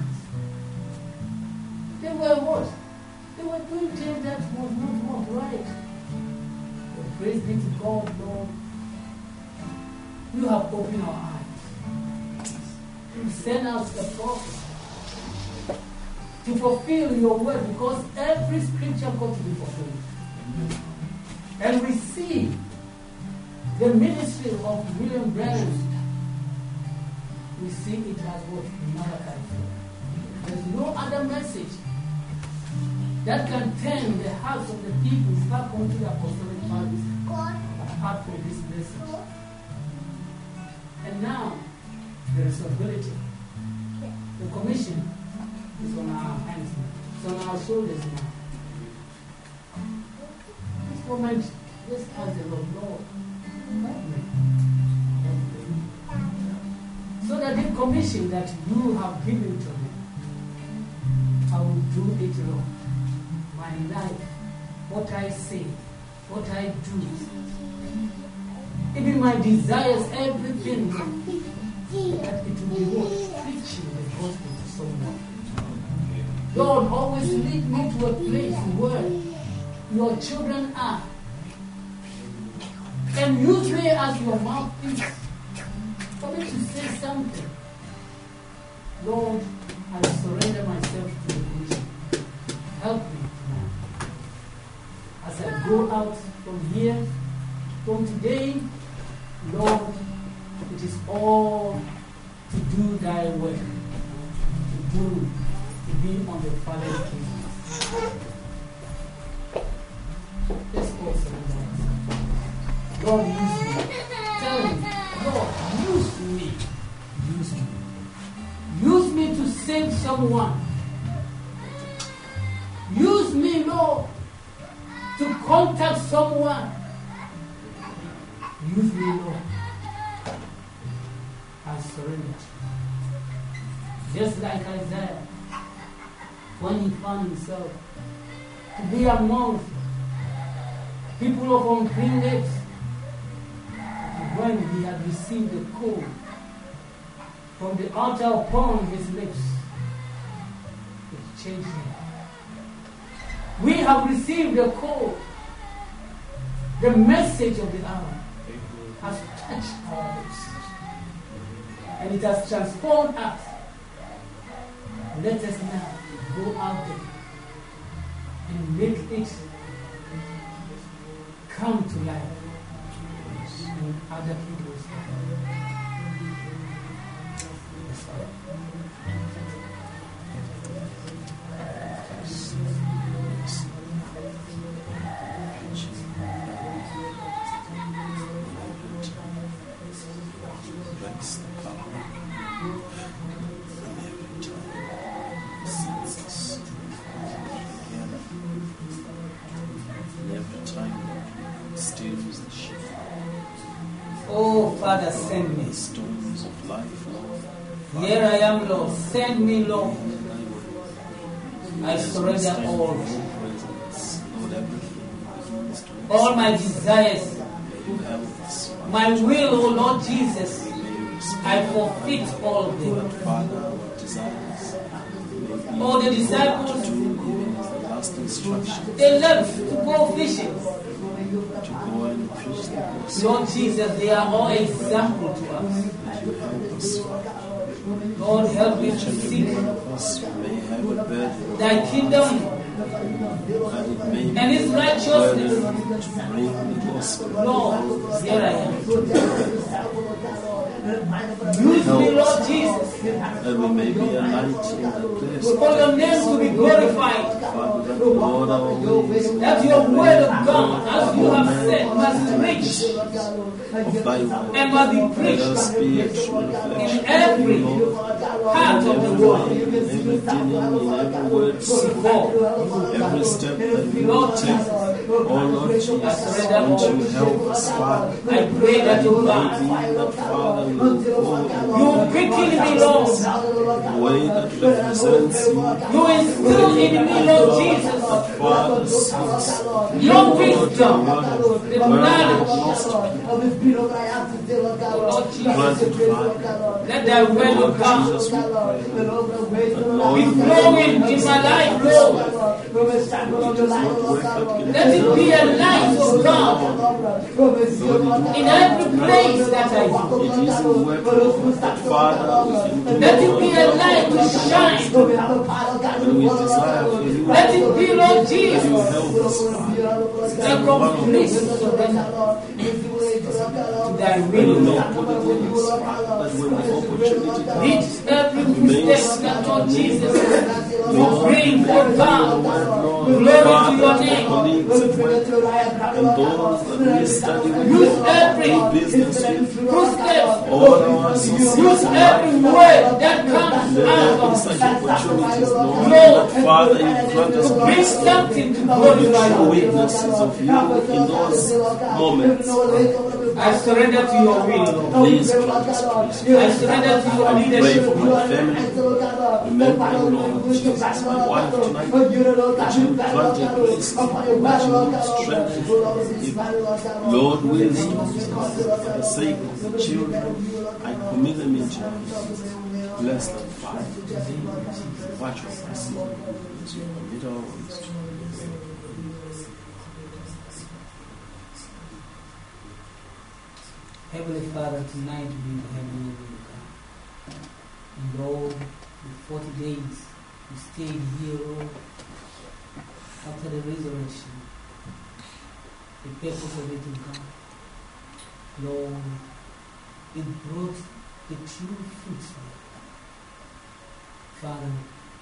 They were what? They were doing things that was not right. But praise be to God, Lord. You have opened our eyes. You send us the prophet to fulfill your word, because every scripture got to be fulfilled. And we see the ministry of William Branham. We see it as what Malachi. There's no other message that can turn the hearts of the people back onto the apostolic service apart from this message. And now, the responsibility, the commission is on our hands now. It's on our shoulders now. This moment, just ask the Lord, Lord, help me. So that the commission that you have given to me, I will do it, Lord. My life, what I say, what I do, even my desires, everything, that it will be worth preaching the gospel to someone. Lord, always lead me to a place where your children are. And use me as your mouthpiece for me to say something. Lord, I surrender myself to the commission. Help me now. As I go out from here, from today, Lord, it is all to do thy work. To be on the Father's kingdom. Let's all surrender. Lord, use me. Tell me, Lord, use me. Use me. Use me to save someone. Use me, Lord, to contact someone. Use me, Lord. I surrender. Just like Isaiah, when he found himself to be among people of unclean lips, when he had received the coal from the altar upon his lips, it changed him. We have received the call. The message of the hour has touched our lips. And it has transformed us. Let us now go out there and make it come to life in other people's lives. Oh, Father, send me. Storms of life, Lord. Here I am, Lord. Send me, Lord. I surrender all. Lord, everything. All my desires, my will, oh Lord Jesus, I forfeit all of them. Father, our desires. All the disciples, Last instruction they left to go fishing. to go and preach the gospel. Lord Jesus, they are all example to us. You help us, Father. Lord, help me to seek Us may have a burden thy kingdom and it may be and its righteousness. to bring the gospel. Lord, here I am. Use me, Lord Jesus, That we may be a light in the place. for your name to be glorified. Father, that Lord our ways That your word of God, as you have said, must reach of thy word. and must be Let preached us be a true in reflection every of you, Lord. part of the world. In every dealing, in every word spoken, Before, every step that we will take. Oh Lord Jesus, won't you help us, Father? I pray that you God, Maybe that Father will you quicken me, Lord. the way that represents you. You instill in me, Lord Jesus, Father, speaks. your wisdom, the Where I have knowledge. lost people, Lord grant Jesus, it, Father. let thy word of God Jesus, we pray. be flowing in my life, Lord. Let Let it be a light, oh the God Lord. in every place that I go. It is a work of the Father within Let it be a light to shine. When we desire for you, Let it be, Lord that you Jesus, help us, Father. a complete surrender to thy We will, know Lord. what it is, Father, but when the opportunity comes, Reach every footstep that, Lord Jesus, will bring, oh God, glory to your name. colleagues at work, and those that we study with, Use every do business with, footstep. all our associates Use in every life, word that comes let out there be of such opportunities, Lord, Lord, that Father, you grant us bring grace, Lord, something to to be glorify true you. witnesses of you in those moments. I surrender to your will, Lord. Please grant us grace. I surrender to your I pray leadership. for my family, remembering, Lord Jesus, my wife tonight, that you grant her grace, that you strengthen her. Lord willing, for the sake of the children, I commit them into your hands. Bless them, Father. Watch over us. As we commit our ways to you. Heavenly Father, tonight we have no will, God. And Lord, the 40 days we stayed here, Lord, after the resurrection, the purpose of it, God, Lord, it brought the true fruits, Lord. Father,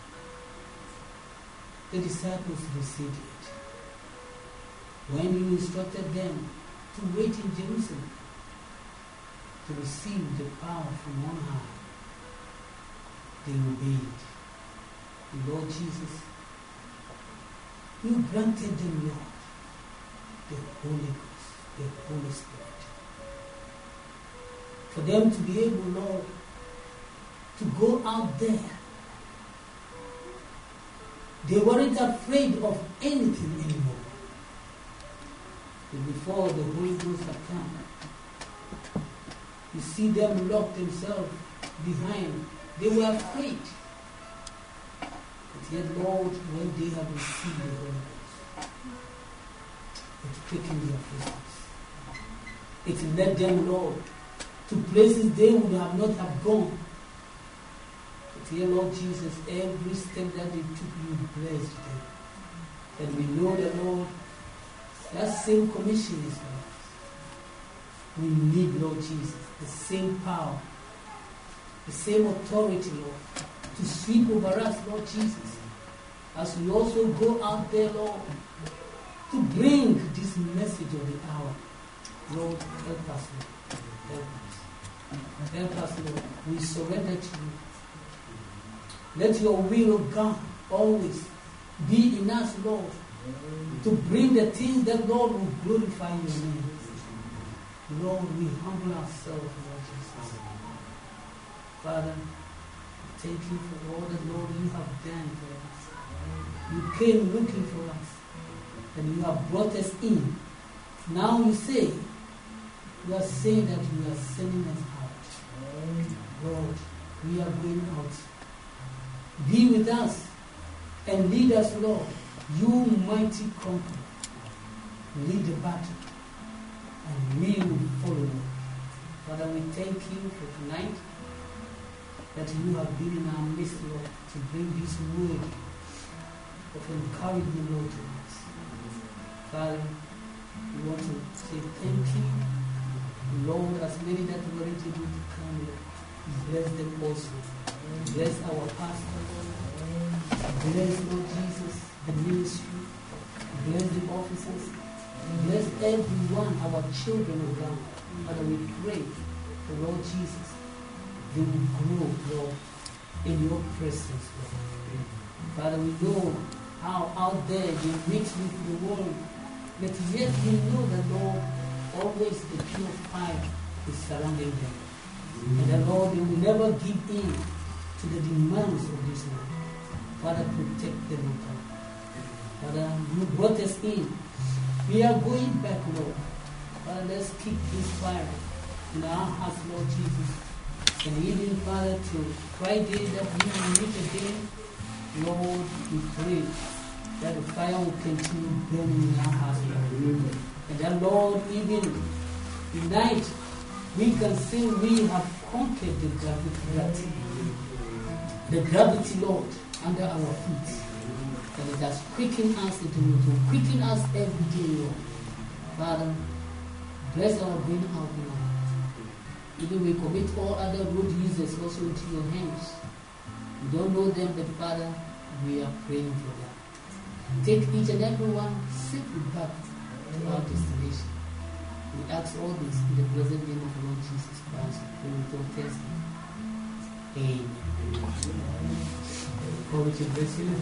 the disciples received it. When you instructed them to wait in Jerusalem, to receive the power from on high, they obeyed. Lord Jesus, you granted them, Lord, the Holy Ghost, the Holy Spirit, for them to be able, Lord, to go out there. They weren't afraid of anything anymore. But before the Holy Ghost had come, you see them lock themselves behind. They were afraid. But yet, Lord, when they have received the Holy Ghost, it quickened their footsteps. It led them, Lord, to places they would have not have gone. But here, Lord Jesus, every step that they took, you blessed them. And we know that, Lord, that same commission is for us. We need, Lord Jesus, the same power, the same authority, Lord, to sweep over us, Lord Jesus, as we also go out there, Lord, to bring this message of the hour. Lord, help us, Lord. Help us. Help us, Lord. We surrender to you. Let your will, of God, always be in us, Lord, to bring the things that, Lord, will glorify your name. Lord, we humble ourselves, Lord Jesus. Father, thank you for all that, Lord, you have done for us. You came looking for us, and you have brought us in. Now you say, you are saying that you are sending us out. Lord, we are going out. Be with us and lead us, Lord. You mighty conqueror. Lead the battle. And we will follow you. Father, we thank you for tonight that you have been in our midst, Lord, to bring this word of encouragement, Lord, to us. Father, we want to say thank you. Lord, as many that weren't able to come, Lord, bless them also. Bless our pastor. Bless, Lord Jesus, the ministry. Bless the officers. Bless everyone, our children, of God. Father, we pray for Lord Jesus, they will grow, Lord, in your presence, Lord. Father, we know how out there they mix with the world, but yet we know that, Lord, always the pure fire is surrounding them. And that, Lord, they will never give in to the demands of this world. Father, protect them, O God. Father, you brought us in. We are going back, Lord. Father, let's keep this fire in our hearts, Lord Jesus. And even, Father, to Friday that we will meet again, Lord, we pray that the fire will continue burning in our hearts, Lord. And then, Lord, even tonight, we can say we have conquered the gravity. The gravity, Lord, under our feet. And it has quickened us, it will quicken us every day, Lord. Father, bless our going out, Lord. Even we commit all other road users also into your hands. We don't know them, but Father, we are praying for them. Take each and every one safely back to our destination. We ask all this in the blessed name of the Lord Jesus Christ, who will test me. Amen. God to bless you.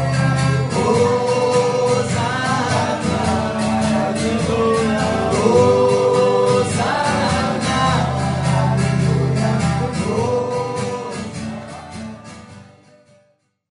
Oh